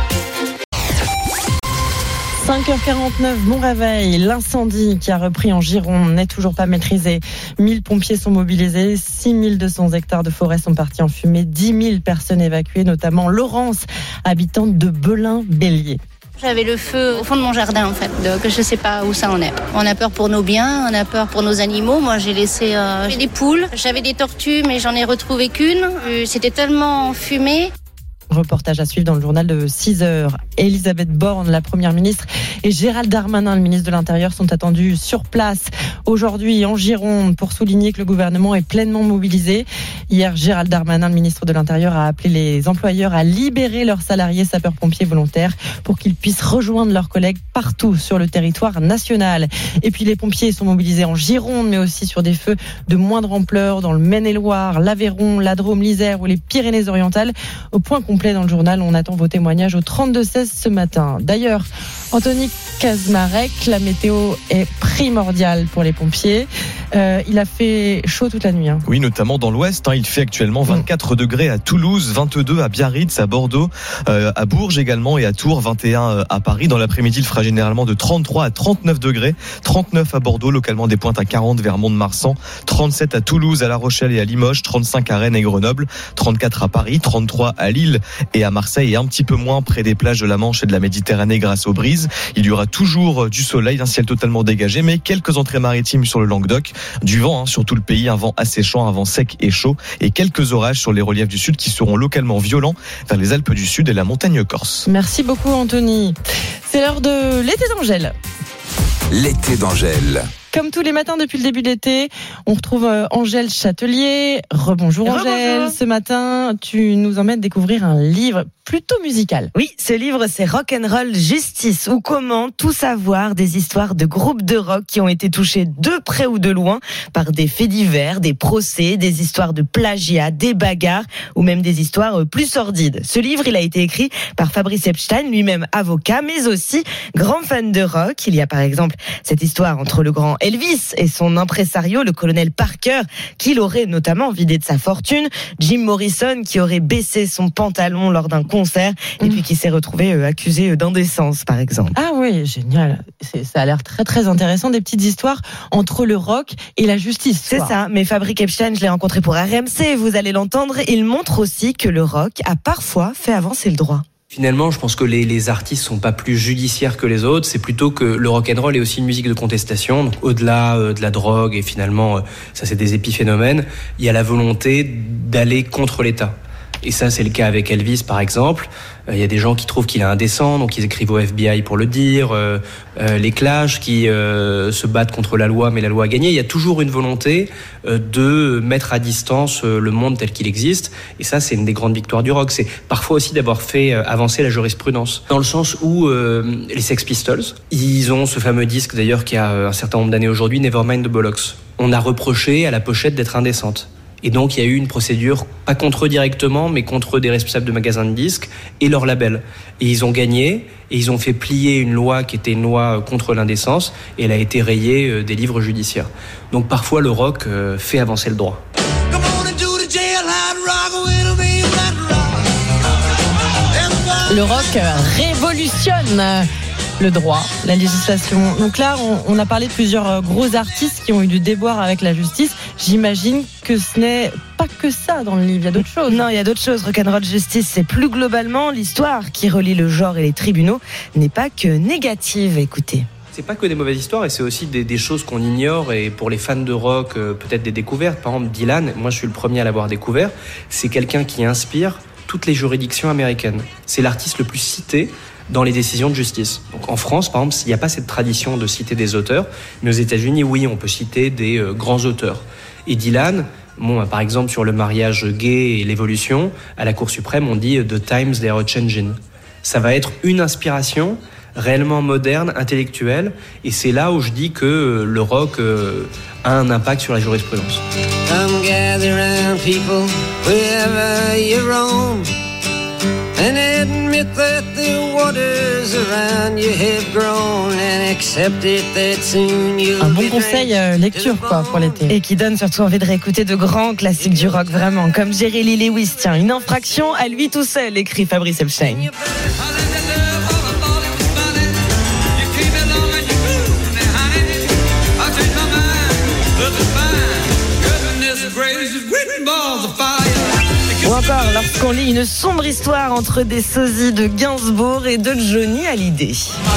5h49, bon réveil. L'incendie qui a repris en Gironde n'est toujours pas maîtrisé. 1000 pompiers sont mobilisés, 6200 hectares de forêt sont partis en fumée, 10 000 personnes évacuées, notamment Laurence, habitante de Belin-Bélier. J'avais le feu au fond de mon jardin en fait, donc je sais pas où ça en est. On a peur pour nos biens, on a peur pour nos animaux. Moi j'ai laissé des poules, j'avais des tortues mais j'en ai retrouvé qu'une. C'était tellement fumé. Reportage à suivre dans le journal de 6h. Elisabeth Borne, la première ministre, et Gérald Darmanin, le ministre de l'Intérieur, sont attendus sur place aujourd'hui en Gironde pour souligner que le gouvernement est pleinement mobilisé. Hier, Gérald Darmanin, le ministre de l'Intérieur, a appelé les employeurs à libérer leurs salariés sapeurs-pompiers volontaires pour qu'ils puissent rejoindre leurs collègues partout sur le territoire national. Et puis les pompiers sont mobilisés en Gironde, mais aussi sur des feux de moindre ampleur dans le Maine-et-Loire, l'Aveyron, la Drôme, l'Isère ou les Pyrénées-Orientales. Au point complet dans le journal, on attend vos témoignages au 32-16 ce matin. D'ailleurs, Anthony Kazmarek, la météo est primordiale pour les pompiers. Il a fait chaud toute la nuit. Oui, notamment dans l'ouest. Il fait actuellement 24 degrés à Toulouse, 22 à Biarritz, à Bordeaux, à Bourges également et à Tours, 21 à Paris. Dans l'après-midi, il fera généralement de 33 à 39 degrés. 39 à Bordeaux, localement des pointes à 40 vers Mont-de-Marsan. 37 à Toulouse, à La Rochelle et à Limoges. 35 à Rennes et Grenoble. 34 à Paris. 33 à Lille et à Marseille et un petit peu moins près des plages de la Manche et de la Méditerranée grâce aux brises. Il y aura toujours du soleil, un ciel totalement dégagé, mais quelques entrées maritimes sur le Languedoc, du vent sur tout le pays, un vent asséchant, un vent sec et chaud, et quelques orages sur les reliefs du sud qui seront localement violents vers les Alpes du Sud et la montagne corse. Merci beaucoup Anthony. C'est l'heure de l'été d'Angèle. L'été d'Angèle. Comme tous les matins depuis le début de l'été, on retrouve Angèle Châtelier. Rebonjour Angèle. Ce matin, tu nous emmènes découvrir un livre plutôt musical. Oui, ce livre, c'est Rock'n'Roll Justice, ou comment tout savoir des histoires de groupes de rock qui ont été touchés de près ou de loin par des faits divers, des procès, des histoires de plagiat, des bagarres ou même des histoires plus sordides. Ce livre, il a été écrit par Fabrice Epstein, lui-même avocat, mais aussi grand fan de rock. Il y a par exemple cette histoire entre le grand Elvis et son impresario, le colonel Parker, qui l'aurait notamment vidé de sa fortune, Jim Morrison, qui aurait baissé son pantalon lors d'un concert et puis qui s'est retrouvé accusé d'indécence, par exemple. Ah oui, génial. Ça a l'air très très intéressant, des petites histoires entre le rock et la justice. C'est ça, mais Fabrice Epstein, je l'ai rencontré pour RMC, vous allez l'entendre, il montre aussi que le rock a parfois fait avancer le droit. Finalement, je pense que les artistes sont pas plus judiciaires que les autres. C'est plutôt que le rock'n'roll est aussi une musique de contestation. Donc, au-delà de la drogue, et finalement, ça c'est des épiphénomènes, il y a la volonté d'aller contre l'État. Et ça, c'est le cas avec Elvis, par exemple. Il y a des gens qui trouvent qu'il est indécent, donc ils écrivent au FBI pour le dire. Les Clash qui se battent contre la loi, mais la loi a gagné. Il y a toujours une volonté de mettre à distance le monde tel qu'il existe. Et ça, c'est une des grandes victoires du rock. C'est parfois aussi d'avoir fait avancer la jurisprudence. Dans le sens où les Sex Pistols, ils ont ce fameux disque d'ailleurs qui a un certain nombre d'années aujourd'hui, Nevermind the Bollocks. On a reproché à la pochette d'être indécente. Et donc, il y a eu une procédure, pas contre eux directement, mais contre des responsables de magasins de disques et leur label. Et ils ont gagné, et ils ont fait plier une loi qui était une loi contre l'indécence, et elle a été rayée des livres judiciaires. Donc, parfois, le rock fait avancer le droit. Le rock révolutionne le droit, la législation. Donc là, on a parlé de plusieurs gros artistes qui ont eu du déboire avec la justice. J'imagine que ce n'est pas que ça dans le livre, il y a d'autres choses. Non, il y a d'autres choses. Rock'n'Roll Justice, c'est plus globalement l'histoire qui relie le genre et les tribunaux n'est pas que négative. Écoutez. C'est pas que des mauvaises histoires, et c'est aussi des choses qu'on ignore, et pour les fans de rock, peut-être des découvertes. Par exemple, Dylan, moi je suis le premier à l'avoir découvert, c'est quelqu'un qui inspire toutes les juridictions américaines. C'est l'artiste le plus cité dans les décisions de justice. Donc en France, par exemple, il n'y a pas cette tradition de citer des auteurs, mais aux États-Unis, oui, on peut citer des grands auteurs. Et Dylan, par exemple, sur le mariage gay et l'évolution, à la Cour suprême, on dit « The times they are changing ». Ça va être une inspiration réellement moderne, intellectuelle, et c'est là où je dis que le rock a un impact sur la jurisprudence. Come gather round people wherever you roam. And admit that the waters around you have grown and accept it that soon you'll un bon conseil lecture pour l'été. Et qui donne surtout envie de réécouter de grands classiques du rock, vraiment, comme Jerry Lee Lewis. Tiens, une infraction à lui tout seul, écrit Fabrice Epstein. Ou un encore lorsqu'on lit une sombre histoire entre des sosies de Gainsbourg et de Johnny Hallyday.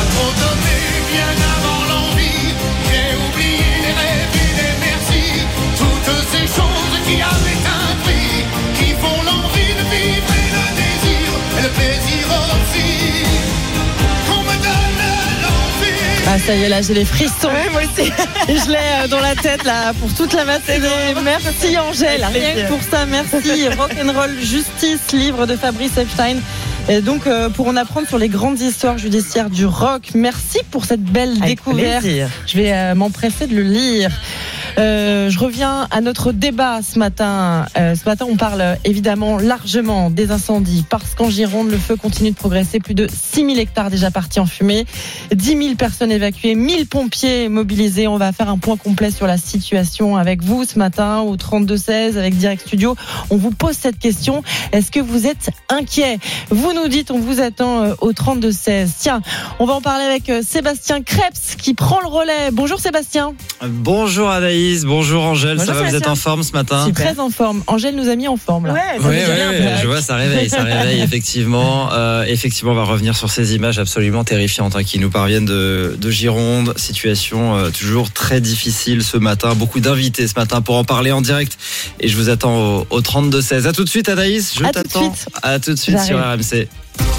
Ah ça y est, là j'ai les frissons. Ouais, moi aussi. Je l'ai dans la tête là pour toute la matinée. Merci Angèle, rien que pour ça, merci. Rock'n'Roll Justice, livre de Fabrice Epstein. Et donc pour en apprendre sur les grandes histoires judiciaires du rock, merci pour cette belle découverte. Plaisir. Je vais m'empresser de le lire. Je reviens à notre débat ce matin. Ce matin, on parle évidemment largement des incendies parce qu'en Gironde, le feu continue de progresser. Plus de 6000 hectares déjà partis en fumée, 10 000 personnes évacuées, 1000 pompiers mobilisés. On va faire un point complet sur la situation avec vous ce matin au 32-16 avec Direct Studio. On vous pose cette question. Est-ce que vous êtes inquiet? Vous nous dites, on vous attend au 32-16. Tiens, on va en parler avec Sébastien Krebs qui prend le relais. Bonjour Sébastien. Bonjour Anaïs, bonjour Angèle, bonjour, ça va, vous êtes en forme ce matin? Super. Très en forme. Angèle nous a mis en forme là. Ouais, je vois, ça réveille effectivement. Effectivement, on va revenir sur ces images absolument terrifiantes qui nous parviennent de Gironde. Situation toujours très difficile ce matin. Beaucoup d'invités ce matin pour en parler en direct. Et je vous attends au 32-16. À tout de suite Anaïs, je t'attends. À tout de suite sur RMC.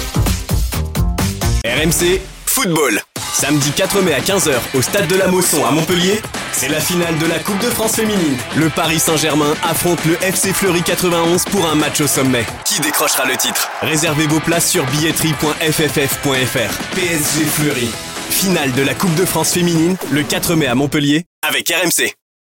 RMC Football. Samedi 4 mai à 15h au Stade de la Mosson à Montpellier, c'est la finale de la Coupe de France féminine. Le Paris Saint-Germain affronte le FC Fleury 91 pour un match au sommet. Qui décrochera le titre? Réservez vos places sur billetterie.fff.fr. PSG Fleury. Finale de la Coupe de France féminine le 4 mai à Montpellier avec RMC.